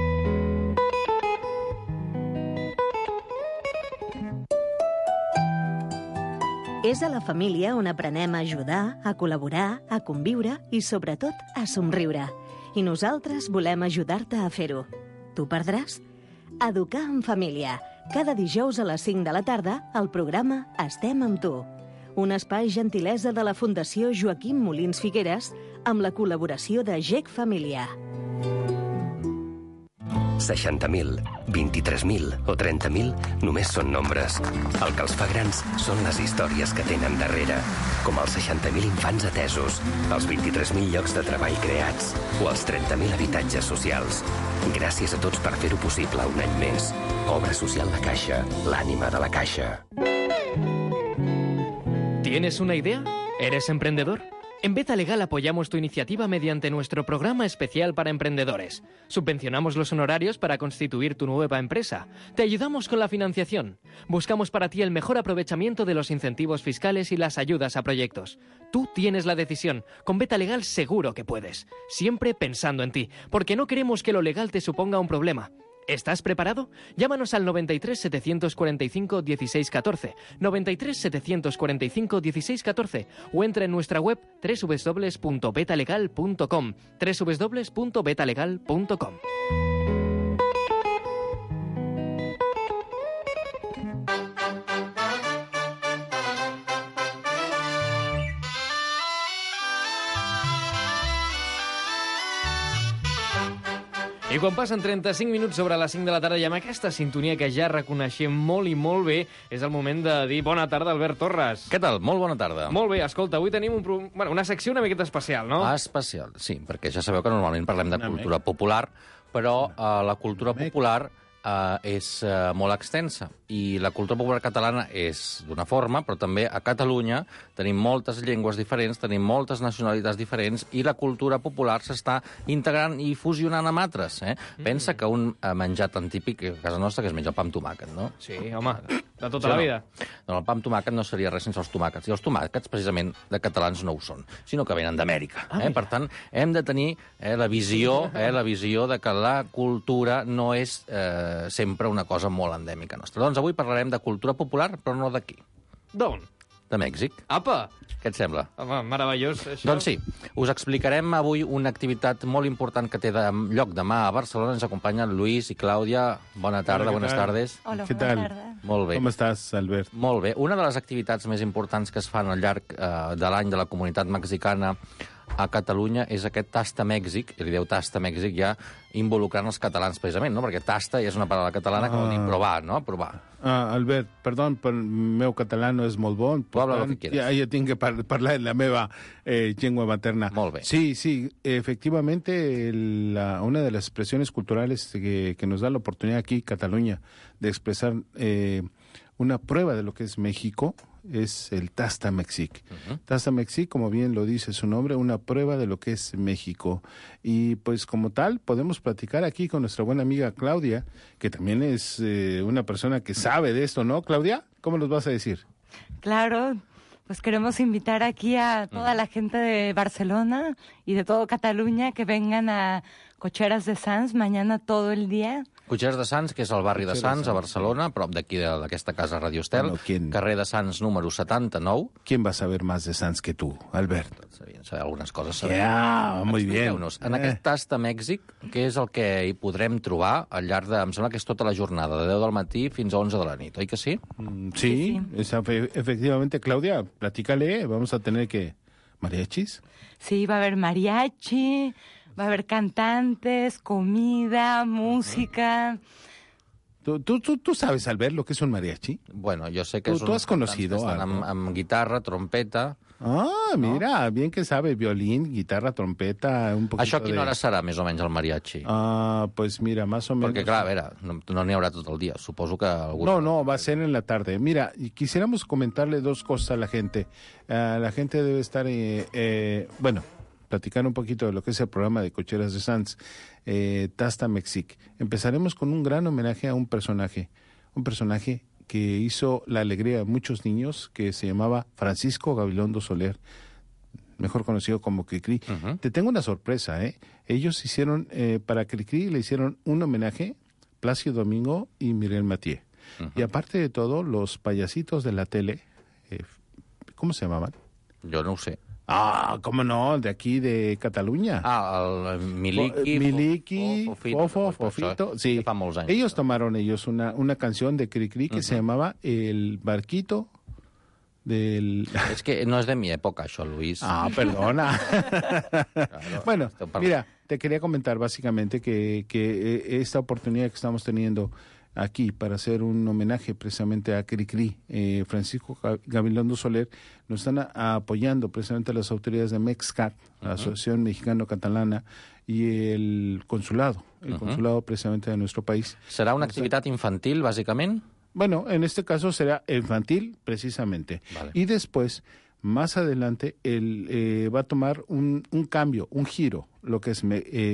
És a la família on aprenem a ajudar, a col·laborar, a conviure i, sobretot, a somriure. I nosaltres volem ajudar-te a fer-ho. Tu perdràs? Educar en família. Cada dijous a les 5 de la tarda, al programa Estem amb tu. Un espai gentilesa de la Fundació Joaquim Molins Figueres amb la col·laboració de GEC Família.
60.000, 23.000 o 30.000 només són nombres. El que els fa grans són les històries que tenen darrere, com els 60.000 infants atesos, els 23.000 llocs de treball creats o els 30.000 habitatges socials. Gràcies a tots per fer-ho possible un any més. Obra social La Caixa, l'ànima de la Caixa.
¿Tienes una idea? ¿Eres emprendedor? En Beta Legal apoyamos tu iniciativa mediante nuestro programa especial para emprendedores. Subvencionamos los honorarios para constituir tu nueva empresa. Te ayudamos con la financiación. Buscamos para ti el mejor aprovechamiento de los incentivos fiscales y las ayudas a proyectos. Tú tienes la decisión. Con Beta Legal seguro que puedes. Siempre pensando en ti, porque no queremos que lo legal te suponga un problema. ¿Estás preparado? Llámanos al 93 745 1614, 93 745 1614 o entra en nuestra web www.betalegal.com, www.betalegal.com. I quan passen 35 minuts sobre les 5 de la tarda i amb aquesta sintonia que ja reconeixem molt i molt bé, és el moment de dir bona tarda, Albert Torres.
Què tal? Molt bona tarda.
Molt bé, escolta, avui tenim una secció una miqueta especial, no?
Especial, sí, perquè ja sabeu que normalment parlem de cultura popular, però la cultura popular és molt extensa i la cultura popular catalana és d'una forma, però també a Catalunya tenim moltes llengües diferents, tenim moltes nacionalitats diferents i la cultura popular s'està integrant i fusionant amb altres. Pensa que un menjar tan típic a casa nostra que es menja el pa amb tomàquet, no?
Sí, home, de tota la vida.
No, el pa amb tomàquet no seria res sense els tomàquets. I els tomàquets, precisament, de catalans no ho són, sinó que venen d'Amèrica. Per tant, hem de tenir la visió de que la cultura no és sempre una cosa molt endèmica nostra. Doncs avui parlarem de cultura popular, però no d'aquí.
D'on?
De Mèxic.
Apa!
Què et sembla?
Home, meravellós, això.
Doncs sí, us explicarem avui una activitat molt important que té lloc demà a Barcelona. Ens acompanyen Luis i Clàudia. Bona tarda, buenas tardes.
Hola, bona tarda.
Molt bé.
Com estàs, Albert?
Molt bé. Una de les activitats més importants que es fan al llarg de l'any de la comunitat mexicana a Catalunya és aquest Tasta Mèxic, i li diu Tasta Mèxic ja involucrant els catalans precisament, no? Perquè tasta ja és una paraula catalana que vol dir provar, no? Provar.
Albert, perdó, però el meu català no és molt bon.
Tu habla el que quieras.
Ja tinc que parlar en la meva llengua materna.
Molt bé.
Sí, efectivamente, una de las expresiones culturales que nos da la oportunidad aquí, Cataluña, de expresar una prueba de lo que es México, es el Tasta Mexic. Tasta Mexic, como bien lo dice su nombre, una prueba de lo que es México. Y pues como tal, podemos platicar aquí con nuestra buena amiga Claudia, que también es una persona que sabe de esto, ¿no, Claudia? ¿Cómo nos vas a decir?
Claro, pues queremos invitar aquí a toda la gente de Barcelona y de todo Cataluña que vengan a Cotxeres de Sants mañana todo el día.
Cotxeres de Sants, que és el barri de Sants, a Barcelona, prop d'aquí d'aquesta casa Radio Estel, carrer de Sants número 79.
¿Quién va a saber más de Sants que tú, Albert?
Saber algunes coses.
Muy bien.
En aquest Tasta Mèxic, què és el que hi podrem trobar al llarg de... Em sembla que és tota la jornada, de 10 del matí fins a 11 de la nit, oi que sí?
Sí. Efectivamente, Claudia, platícale, vamos a tener que... ¿Mariachis?
Sí, va a haber mariachi... Va a haber cantantes, comida, música.
¿Tú sabes, Albert, lo que es un mariachi?
Bueno, yo sé que
¿Tú has conocido algo?
Amb guitarra, trompeta...
Mira, bien que sabe, violín, guitarra, trompeta, un poquito
Això a quina hora serà, més o menys, el mariachi?
Pues mira, más o menos...
Perquè, clar, a veure, no n'hi haurà tot el dia, suposo que...
No, va a ser en la tarde. Mira, quisiéramos comentarle dos cosas a la gente. La gente debe estar, platicar un poquito de lo que es el programa de Cotxeres de Sants, Tasta Mexic. Empezaremos con un gran homenaje a un personaje que hizo la alegría de muchos niños, que se llamaba Francisco Gabilondo Soler, mejor conocido como Cricri. Te tengo una sorpresa, Ellos hicieron, para Cricri le hicieron un homenaje, Plácido Domingo y Mireille Mathieu. Y aparte de todo, los payasitos de la tele, ¿cómo se llamaban?
Yo no sé.
¿Cómo no? De aquí, de Cataluña.
El Miliki,
Fofito. Sí.
Fa molts anys.
Ellos tomaron una canción de Cricri que se llamaba El Barquito del...
És que no és de mi època, això, Luis.
Perdona.
Claro,
bueno, mira, te quería comentar básicamente que esta oportunidad que estamos teniendo aquí para hacer un homenaje precisamente a Cricri, Francisco Gabilondo Soler, nos están apoyando precisamente las autoridades de MEXCAT, la Asociación Mexicano-Catalana, y el consulado precisamente de nuestro país.
¿Será una actividad infantil, básicamente?
Bueno, en este caso será infantil, precisamente.
Vale.
Y después, más adelante, él va a tomar un cambio, un giro, lo que es...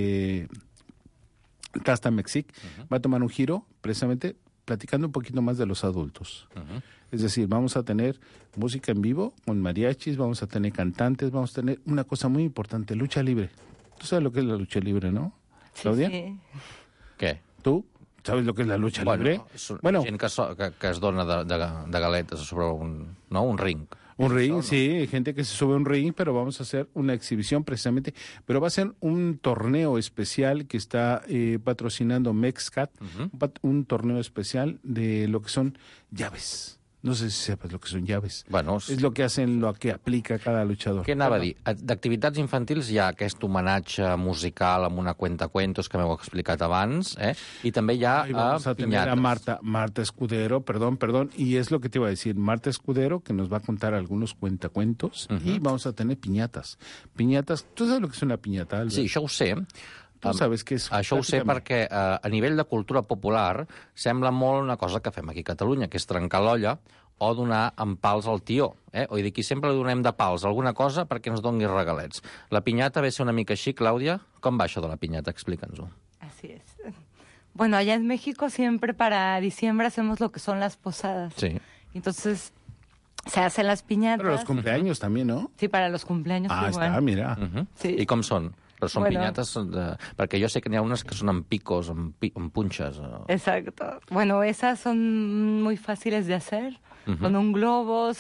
Tasta Mexic va a tomar un giro precisamente platicando un poquito más de los adultos. Es decir, vamos a tener música en vivo con mariachis, vamos a tener cantantes, vamos a tener una cosa muy importante, lucha libre. Tú sabes lo que es la lucha libre, ¿no, Claudia?
Sí.
¿Qué?
¿Tú ¿Sabes lo que es la lucha libre?
Bueno, gent que es dona de galetes sobre un ring.
Un ring, sí, gente que se sube a un ring, pero vamos a hacer una exhibición precisamente. Pero va a ser un torneo especial que está patrocinando Mexcat, un torneo especial de lo que son llaves. No sé si sepas lo que són llaves.
Bueno,
és lo que hacen, lo que aplica cada luchador.
Què anava a dir? D'activitats infantils hi ha aquest homenatge musical amb una cuentacuentos que m'heu explicat abans, i també hi ha
piñatas. A Marta Escudero, perdón, y es lo que te iba a decir, Marta Escudero, que nos va a contar algunos cuentacuentos, y vamos a tener piñatas. Piñatas, ¿tú sabes lo que es una piñata, Albert?
Sí, això ho sé.
Tu sabes què és?
Això ho sé perquè a nivell de cultura popular sembla molt una cosa que fem aquí a Catalunya, que és trencar l'olla o donar amb pals al tió. O dir, aquí sempre li donem de pals alguna cosa perquè ens doni regalets. La piñata ve a ser una mica així, Clàudia? Com va això de la piñata? Explica'ns-ho.
Así es. Bueno, allá en México siempre para diciembre hacemos lo que son las posadas.
Sí.
Entonces se hacen las piñatas.
Pero los cumpleaños también, ¿no?
Sí, para los cumpleaños.
Ah,
igual.
està, mira.
Sí.
I com són? Però són piñatas, perquè jo sé que n'hi ha unes que són amb picos, amb punxes.
Exacto. Bueno, esas son muy fáciles de hacer. Con un globo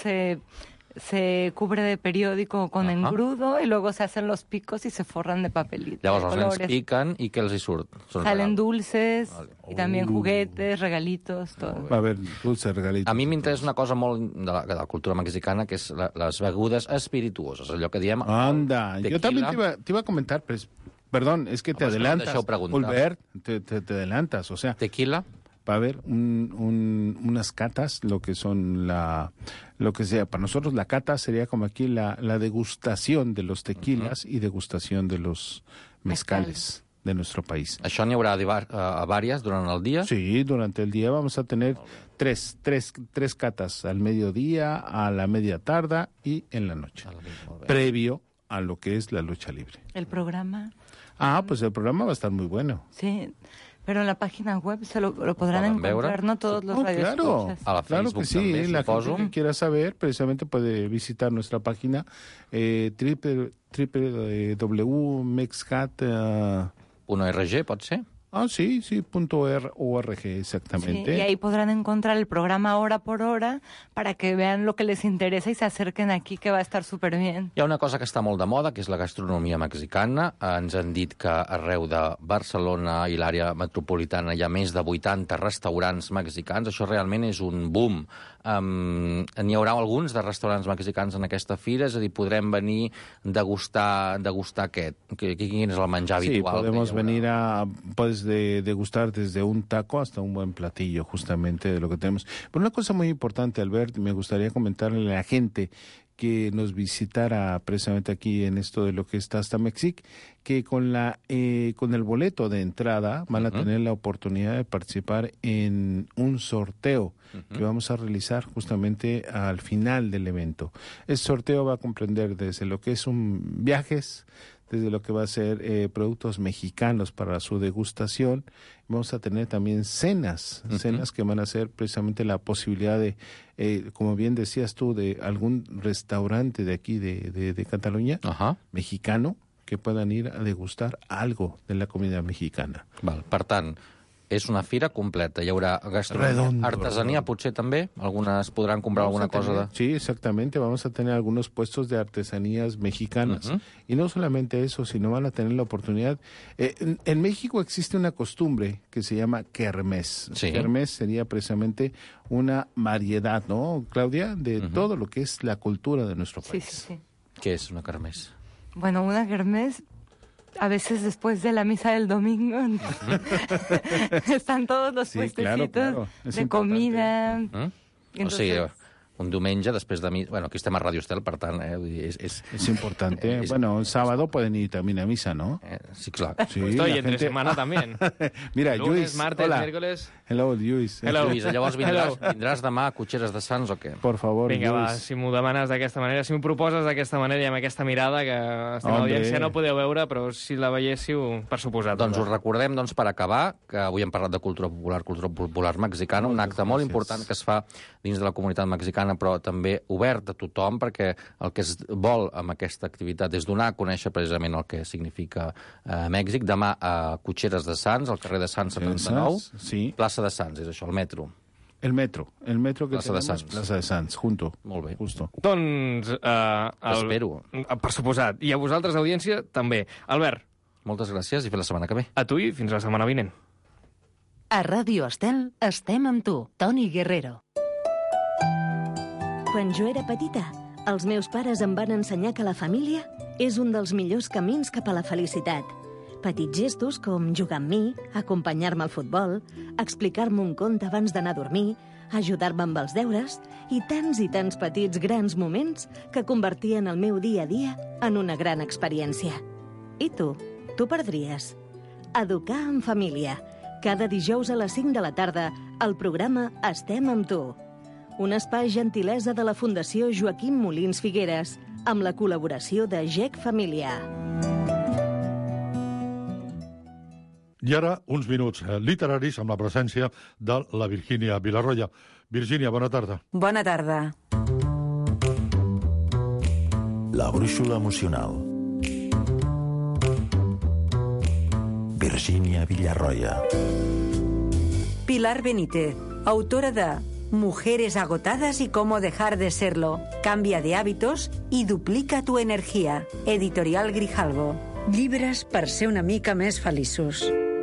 se cubre de periódico con engrudo y luego se hacen los picos y se forran de papelito.
Llavors els nens piquen i què els hi surt?
Salen dulces y también juguetes, regalitos, todo.
Va a haver dulces, regalitos.
A mi m'interessa una cosa molt de la cultura mexicana, que és les begudes espirituoses, allò que diem...
Anda, yo también te iba a comentar, perdón, es que te adelantas, Albert, te adelantas, o sea...
¿Tequila?
Va a haber unas catas, lo que son lo que sea. Para nosotros la cata sería como aquí la degustación de los tequilas y degustación de los mezcales de nuestro país.
¿Això n'hi haurà varias durante el día?
Sí, durante el día vamos a tener tres catas al mediodía, a la media tarde y en la noche, previo a lo que es la lucha libre.
¿El programa?
Pues el programa va a estar muy bueno.
Sí. Pero en la página web se lo podrán encontrar, ¿no? Todos los radioescuchas.
Claro que sí, la gente que quiera saber precisamente puede visitar nuestra página
www.mexcat.org, pot ser?
Sí, .org, exactamente.
Sí, y ahí podrán encontrar el programa hora por hora para que vean lo que les interesa y se acerquen aquí, que va a estar súper bien.
Hi ha una cosa que està molt de moda, que és la gastronomia mexicana. Ens han dit que arreu de Barcelona i l'àrea metropolitana hi ha més de 80 restaurants mexicans. Això realment és un boom. N'hi haurà alguns de restaurants mexicans en aquesta fira, és a dir, podrem venir a degustar aquest. Quin és el menjar habitual?
Sí, podemos venir puedes degustar desde un taco hasta un buen platillo, justamente de lo que tenemos. Pero una cosa muy importante, Albert, me gustaría comentarle a la gente que nos visitara precisamente aquí en esto de lo que está hasta Mexic, que con el boleto de entrada van a tener la oportunidad de participar en un sorteo que vamos a realizar justamente al final del evento. Este sorteo va a comprender desde lo que es viajes, desde lo que va a ser productos mexicanos para su degustación. Vamos a tener también cenas que van a ser precisamente la posibilidad de, como bien decías tú, de algún restaurante de aquí de Cataluña, mexicano, que puedan ir a degustar algo de la comida mexicana.
Val, per tant, és una fira completa. Hi haurà gastronomia, artesania, potser també. Algunes podran comprar alguna cosa.
Sí, exactamente. Vamos a tener algunos puestos de artesanías mexicanas. Y no solamente eso, sino van a tener la oportunidad. En México existe una costumbre que se llama kermés.
Sí.
Kermés sería precisamente una variedad, ¿no, Claudia? De todo lo que es la cultura de nuestro país.
Sí.
¿Qué es una kermés?
Bueno, una kermés, a veces después de la misa del domingo, están todos los puestecitos de comida.
O sigui, un diumenge després de misa... Bueno, aquí estem a Radio Estel, per tant,
es importante. Bueno, el sábado pueden ir también a misa, ¿no?
Sí, clar.
Sí, y entre semana también.
Mira,
lunes,
Lluís,
martes,
hola.
Miércoles...
Hello, Lluís.
Lluís, llavors vindràs demà a Cotxeres de Sants o què?
Por favor,
Vinga,
Lluís.
va, si m'ho demanes d'aquesta manera, si m'ho proposes d'aquesta manera i amb aquesta mirada que estem a l'audiència no podeu veure, però si la veiéssiu, per suposat.
Doncs us recordem, per acabar, que avui hem parlat de cultura popular mexicana, un acte molt important que es fa dins de la comunitat mexicana quotidiana, però també obert a tothom, perquè el que es vol amb aquesta activitat és donar a conèixer precisament el que significa Mèxic. Demà a Cotxeres de Sants, al carrer de Sants 79,
sí.
plaça de Sants, és això, el metro.
El metro que
Plaça de Sants.
Plaça de Sants, junto.
Molt bé.
Justo.
Doncs...
Espero.
Per suposat. I a vosaltres, audiència, també. Albert.
Moltes gràcies i fins la setmana que ve.
A tu i fins la setmana vinent.
A Ràdio Estel estem amb tu, Toni Guerrero.
Quan jo era petita, els meus pares em van ensenyar que la família és un dels millors camins cap a la felicitat. Petits gestos com jugar amb mi, acompanyar-me al futbol, explicar-me un conte abans d'anar a dormir, ajudar-me amb els deures i tants petits grans moments que convertien el meu dia a dia en una gran experiència. I tu? Tu perdries. Educar en família. Cada dijous a les 5 de la tarda, al programa Estem amb tu. Un espai gentilesa de la Fundació Joaquim Molins Figueres, amb la col·laboració de GEC Família.
I ara, uns minuts literaris amb la presència de la Virgínia Vilarroya. Virgínia, bona tarda.
Bona tarda.
La brúixola emocional. Virgínia Vilarroya.
Pilar Benítez, autora de Mujeres agotadas y cómo dejar de serlo. Cambia de hábitos y duplica tu energia. Editorial Grijalbo. Llibres per ser una mica més feliços.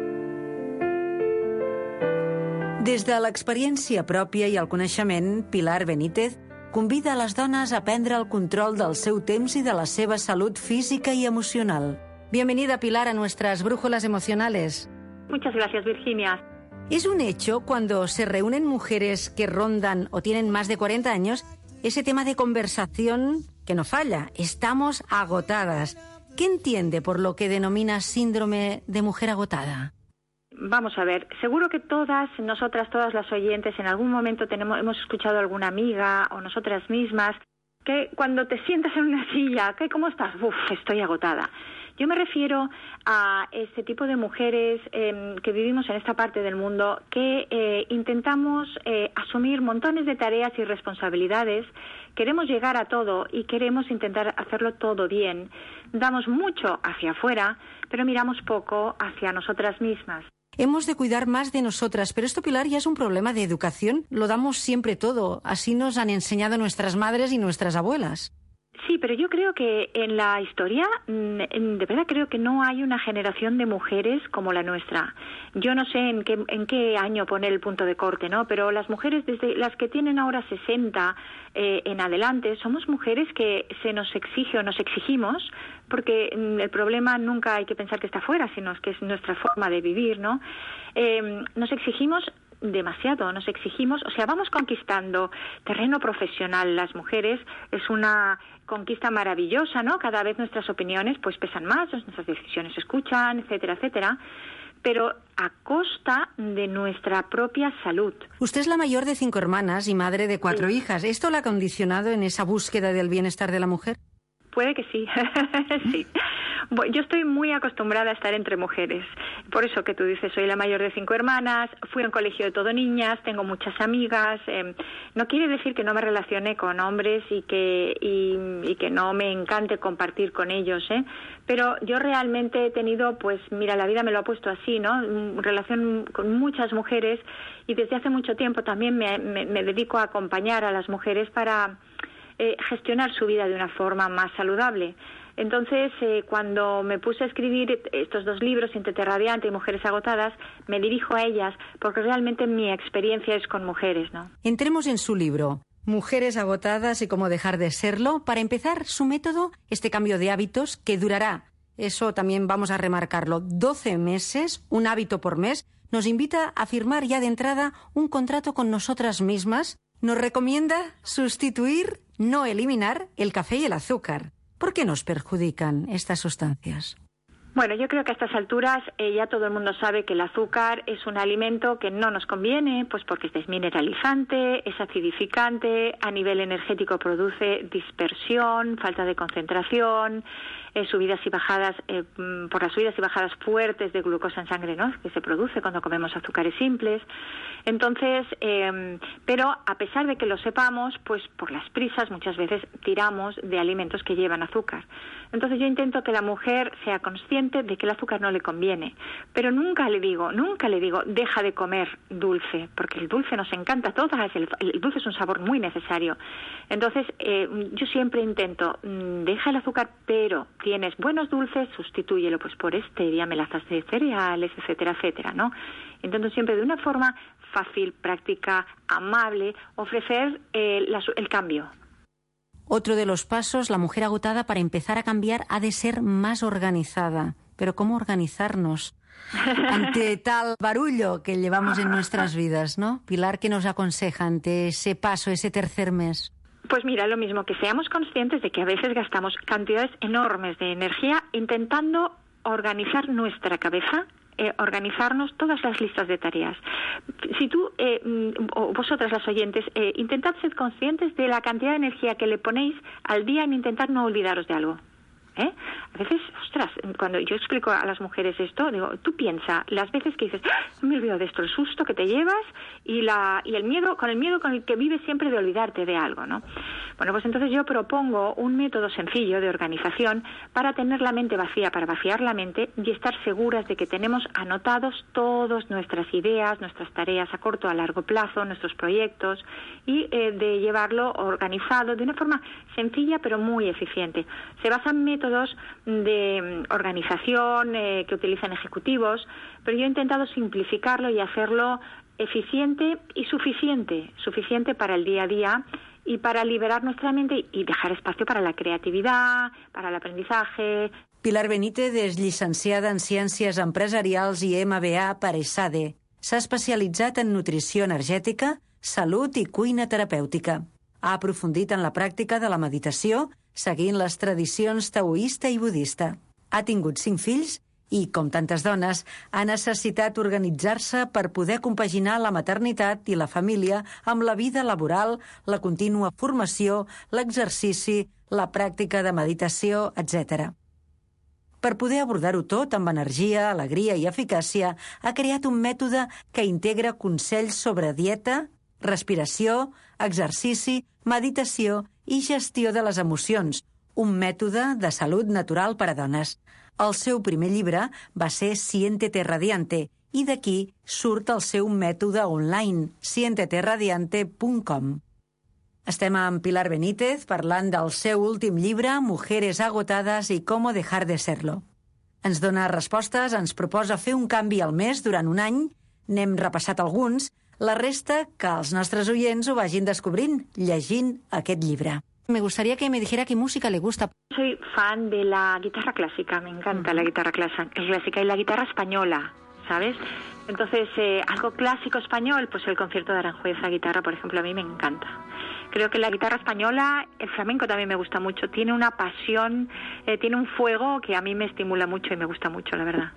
Des de l'experiència pròpia i el coneixement, Pilar Benítez convida a les dones a prendre el control del seu temps i de la seva salut física y emocional. Bienvenida, Pilar, a nuestras brújulas emocionales.
Muchas gracias, Virginia.
Es un hecho cuando se reúnen mujeres que rondan o tienen más de 40 años, ese tema de conversación que no falla. Estamos agotadas. ¿Qué entiende por lo que denomina síndrome de mujer agotada?
Vamos a ver, seguro que todas las oyentes, en algún momento hemos escuchado a alguna amiga o nosotras mismas que cuando te sientas en una silla, ¿cómo estás? Uf, estoy agotada. Yo me refiero a este tipo de mujeres que vivimos en esta parte del mundo que intentamos asumir montones de tareas y responsabilidades, queremos llegar a todo y queremos intentar hacerlo todo bien. Damos mucho hacia afuera, pero miramos poco hacia nosotras mismas.
Hemos de cuidar más de nosotras, pero esto, Pilar, ya es un problema de educación. Lo damos siempre todo. Así nos han enseñado nuestras madres y nuestras abuelas.
Sí, pero yo creo que en la historia, de verdad creo que no hay una generación de mujeres como la nuestra. Yo no sé en qué año poner el punto de corte, ¿no? Pero las mujeres, desde las que tienen ahora 60 en adelante, somos mujeres que se nos exige o nos exigimos, porque el problema nunca hay que pensar que está fuera, sino que es nuestra forma de vivir, ¿no? Nos exigimos demasiado, nos exigimos, o sea, vamos conquistando terreno profesional. Las mujeres es una conquista maravillosa, ¿no? Cada vez nuestras opiniones pues pesan más, nuestras decisiones se escuchan, etcétera, etcétera, pero a costa de nuestra propia salud.
Usted es la mayor de 5 hermanas y madre de 4 hijas. ¿Esto la ha condicionado en esa búsqueda del bienestar de la mujer?
Puede que sí, sí. Yo estoy muy acostumbrada a estar entre mujeres. Por eso que tú dices, soy la mayor de 5 hermanas, fui a un colegio de todo niñas, tengo muchas amigas. No quiere decir que no me relacione con hombres y que no me encante compartir con ellos, ¿eh? Pero yo realmente he tenido, pues mira, la vida me lo ha puesto así, ¿no? Relación con muchas mujeres y desde hace mucho tiempo también me dedico a acompañar a las mujeres para gestionar su vida de una forma más saludable. Entonces, cuando me puse a escribir estos 2 libros, Íntate Radiante y Mujeres Agotadas, me dirijo a ellas porque realmente mi experiencia es con mujeres, ¿no?
Entremos en su libro, Mujeres Agotadas y cómo dejar de serlo. Para empezar, su método, este cambio de hábitos que durará, eso también vamos a remarcarlo, 12 meses, un hábito por mes, nos invita a firmar ya de entrada un contrato con nosotras mismas. Nos recomienda sustituir, no eliminar, el café y el azúcar. ¿Por qué nos perjudican estas sustancias?
Bueno, yo creo que a estas alturas ya todo el mundo sabe que el azúcar es un alimento que no nos conviene, pues porque es desmineralizante, es acidificante, a nivel energético produce dispersión, falta de concentración, subidas y bajadas, por las subidas y bajadas fuertes de glucosa en sangre, ¿no?, que se produce cuando comemos azúcares simples. Entonces, pero a pesar de que lo sepamos, pues por las prisas muchas veces tiramos de alimentos que llevan azúcar. Entonces yo intento que la mujer sea consciente de que el azúcar no le conviene, pero nunca le digo, deja de comer dulce, porque el dulce nos encanta a todas, el dulce es un sabor muy necesario. Entonces yo siempre intento, deja el azúcar, pero tienes buenos dulces, sustitúyelo pues por stevia, melazas de cereales, etcétera, etcétera, ¿no? Intento siempre de una forma fácil, práctica, amable, ofrecer el cambio.
Otro de los pasos, la mujer agotada, para empezar a cambiar, ha de ser más organizada. Pero ¿cómo organizarnos ante tal barullo que llevamos en nuestras vidas, ¿no? Pilar, ¿qué nos aconseja ante ese paso, ese tercer mes?
Pues mira, lo mismo, que seamos conscientes de que a veces gastamos cantidades enormes de energía intentando organizar nuestra cabeza, organizarnos todas las listas de tareas. Si tú, o vosotras las oyentes, intentad ser conscientes de la cantidad de energía que le ponéis al día en intentar no olvidaros de algo. A veces, ostras, cuando yo explico a las mujeres esto, digo, tú piensa las veces que dices, no me olvido de esto, el susto que te llevas y el miedo con el que vives siempre de olvidarte de algo, ¿no? Bueno, pues entonces yo propongo un método sencillo de organización para tener la mente vacía, para vaciar la mente y estar seguras de que tenemos anotados todas nuestras ideas, nuestras tareas a corto, a largo plazo, nuestros proyectos, y de llevarlo organizado de una forma sencilla pero muy eficiente. Se basa en métodos de organización que utilizan ejecutivos, pero yo he intentado simplificarlo y hacerlo eficiente y suficiente para el día a día y para liberar nuestra mente y dejar espacio para la creatividad, para el aprendizaje.
Pilar Benítez és llicenciada en Ciències Empresarials i MBA per ESADE. S'ha especialitzat en nutrició energètica, salut i cuina terapèutica. Ha aprofundit en la pràctica de la meditació, seguint les tradicions taoista i budista. Ha tingut 5 fills i, com tantes dones, ha necessitat organitzar-se per poder compaginar la maternitat i la família amb la vida laboral, la contínua formació, l'exercici, la pràctica de meditació, etc. Per poder abordar-ho tot amb energia, alegria i eficàcia, ha creat un mètode que integra consells sobre dieta, respiració, exercici, meditació i gestió de les emocions, un mètode de salut natural per a dones. El seu primer llibre va ser Siéntete Radiante i d'aquí surt el seu mètode online, sienteterradiante.com. Estem amb Pilar Benítez parlant del seu últim llibre, Mujeres agotadas y cómo dejar de serlo. Ens dona respostes, ens proposa fer un canvi al mes durant un any, n'hem repassat alguns, la resta que els nostres oients ho vagin descobrint, llegint aquest llibre. Me gustaría que me dijera qué música le gusta.
Soy fan de la guitarra clásica, me encanta la guitarra clásica y la guitarra española, ¿sabes? Entonces, algo clásico español, pues el concierto de Aranjuez a guitarra, por ejemplo, a mí me encanta. Creo que la guitarra española, el flamenco también me gusta mucho, tiene una pasión, tiene un fuego que a mí me estimula mucho y me gusta mucho, la verdad.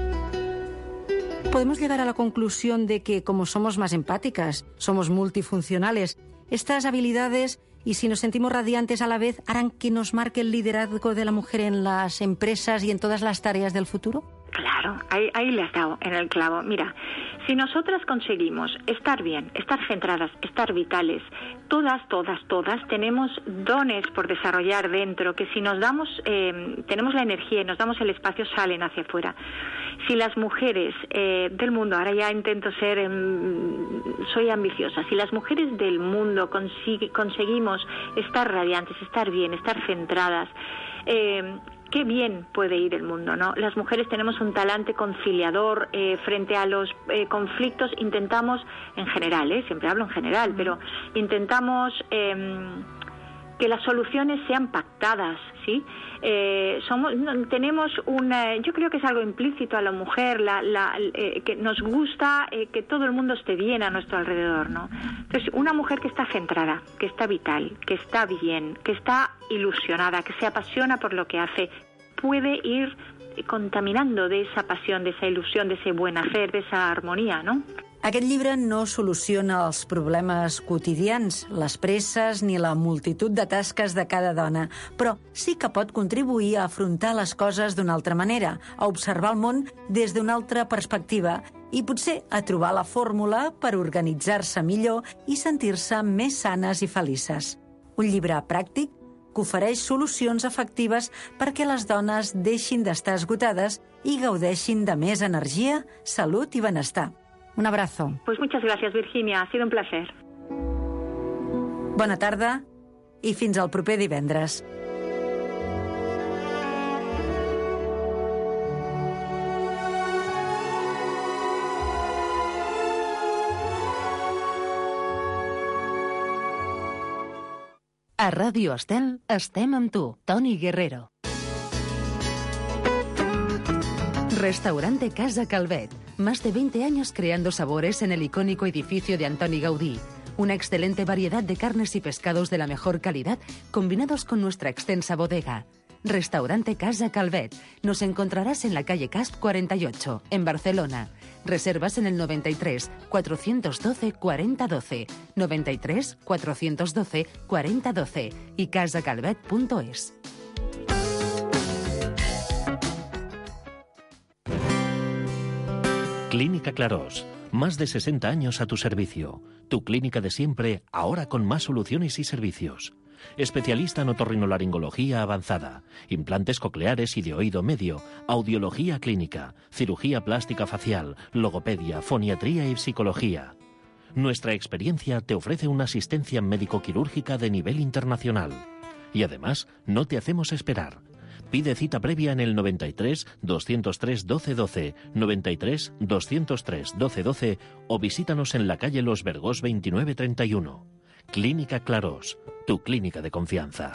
Podemos llegar a la conclusión de que, como somos más empáticas, somos multifuncionales, estas habilidades, y si nos sentimos radiantes a la vez, harán que nos marque el liderazgo de la mujer en las empresas y en todas las tareas del futuro.
Claro, ahí le has dado en el clavo. Mira, si nosotras conseguimos estar bien, estar centradas, estar vitales, todas tenemos dones por desarrollar dentro, que si nos damos, tenemos la energía y nos damos el espacio, salen hacia afuera. Si las mujeres del mundo, ahora ya intento ser, soy ambiciosa, si las mujeres del mundo conseguimos estar radiantes, estar bien, estar centradas, qué bien puede ir el mundo, ¿no? Las mujeres tenemos un talante conciliador frente a los conflictos, intentamos, en general, siempre hablo en general, pero intentamos que las soluciones sean pactadas, ¿sí? Tenemos yo creo que es algo implícito a la mujer, que nos gusta que todo el mundo esté bien a nuestro alrededor, ¿no? Entonces, una mujer que está centrada, que está vital, que está bien, que está ilusionada, que se apasiona por lo que hace, puede ir contaminando de esa pasión, de esa ilusión, de ese buen hacer, de esa armonía, ¿no?
Aquest llibre no soluciona els problemes quotidians, les presses ni la multitud de tasques de cada dona, però sí que pot contribuir a afrontar les coses d'una altra manera, a observar el món des d'una altra perspectiva i potser a trobar la fórmula per organitzar-se millor i sentir-se més sanes i felices. Un llibre pràctic que ofereix solucions efectives perquè les dones deixin d'estar esgotades i gaudeixin de més energia, salut i benestar. Un abrazo.
Pues muchas gracias, Virginia. Ha sido un placer.
Bona tarda i fins al proper divendres.
A Ràdio Estel estem amb tu, Toni Guerrero. Restaurante Casa Calvet. Más de 20 años creando sabores en el icónico edificio de Antoni Gaudí. Una excelente variedad de carnes y pescados de la mejor calidad combinados con nuestra extensa bodega. Restaurante Casa Calvet. Nos encontrarás en la calle Casp 48, en Barcelona. Reservas en el 93 412 4012, 93 412 4012 y casacalvet.es.
Clínica Clarós. Más de 60 años a tu servicio. Tu clínica de siempre, ahora con más soluciones y servicios. Especialista en otorrinolaringología avanzada, implantes cocleares y de oído medio, audiología clínica, cirugía plástica facial, logopedia, foniatría y psicología. Nuestra experiencia te ofrece una asistencia médico-quirúrgica de nivel internacional. Y además, no te hacemos esperar. Pide cita previa en el 93 203 1212, 93 203 1212 o visítanos en la calle Los Vergós 2931. Clínica Clarós, tu clínica de confianza.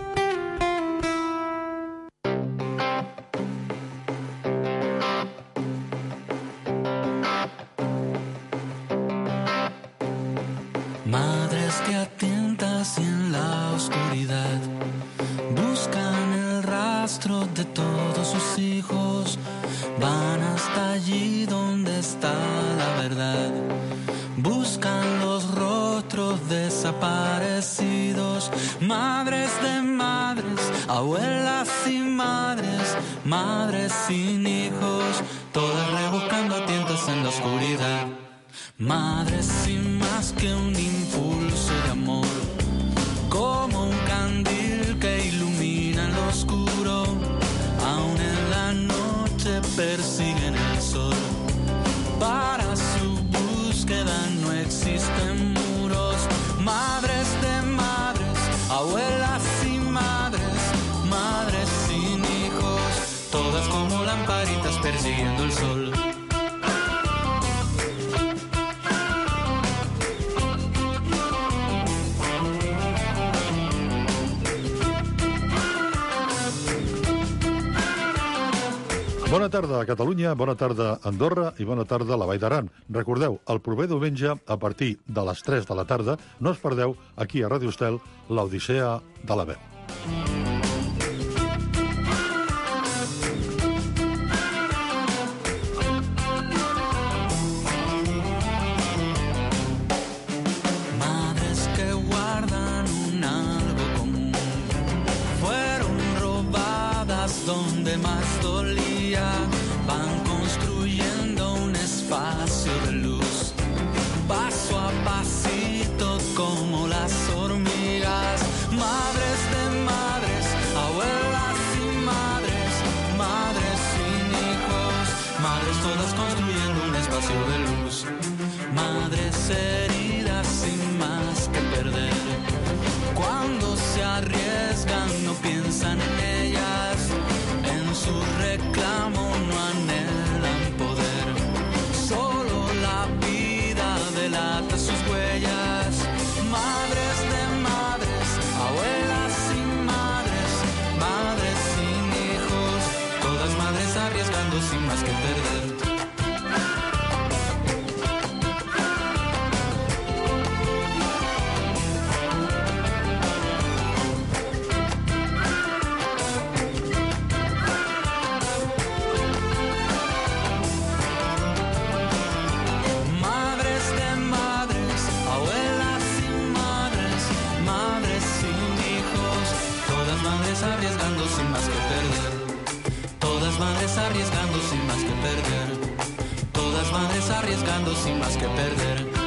Madres que atentas en la oscuridad buscan el rastro de todos sus hijos, van hasta allí donde está la verdad, buscan los rostros desaparecidos, madres de madres, abuelas y madres, madres sin hijos, todas rebuscando a tientas en la oscuridad. Madres sin más que un impulso de amor, como un candil que ilumina lo oscuro, aún en la noche persiguen el sol. Para su búsqueda no existen muros, madres de madres, abuelas y madres, madres sin hijos, todas como lamparitas persiguiendo el sol.
Bona tarda a Catalunya, bona tarda a Andorra i bona tarda a la Vall d'Aran. Recordeu, el proper diumenge, a partir de les 3 de la tarda, no us perdeu, aquí a Ràdio Estel, l'Odissea de la Veu.
Madres que guardan un algo común, fueron robadas donde más dolía. Van construyendo un espacio de luz, paso a pasito como las hormigas. Madres de madres, abuelas y madres, madres sin hijos, madres todas construyendo un espacio de luz. Madres heridas sin más que perder, cuando se arriesgan no piensan en ellas, en su reclamo no anhelan poder, solo la vida delata sus huellas. Madres de madres, abuelas y madres, madres sin hijos, todas madres arriesgando sin más que perder. madres arriesgando sin más que perder.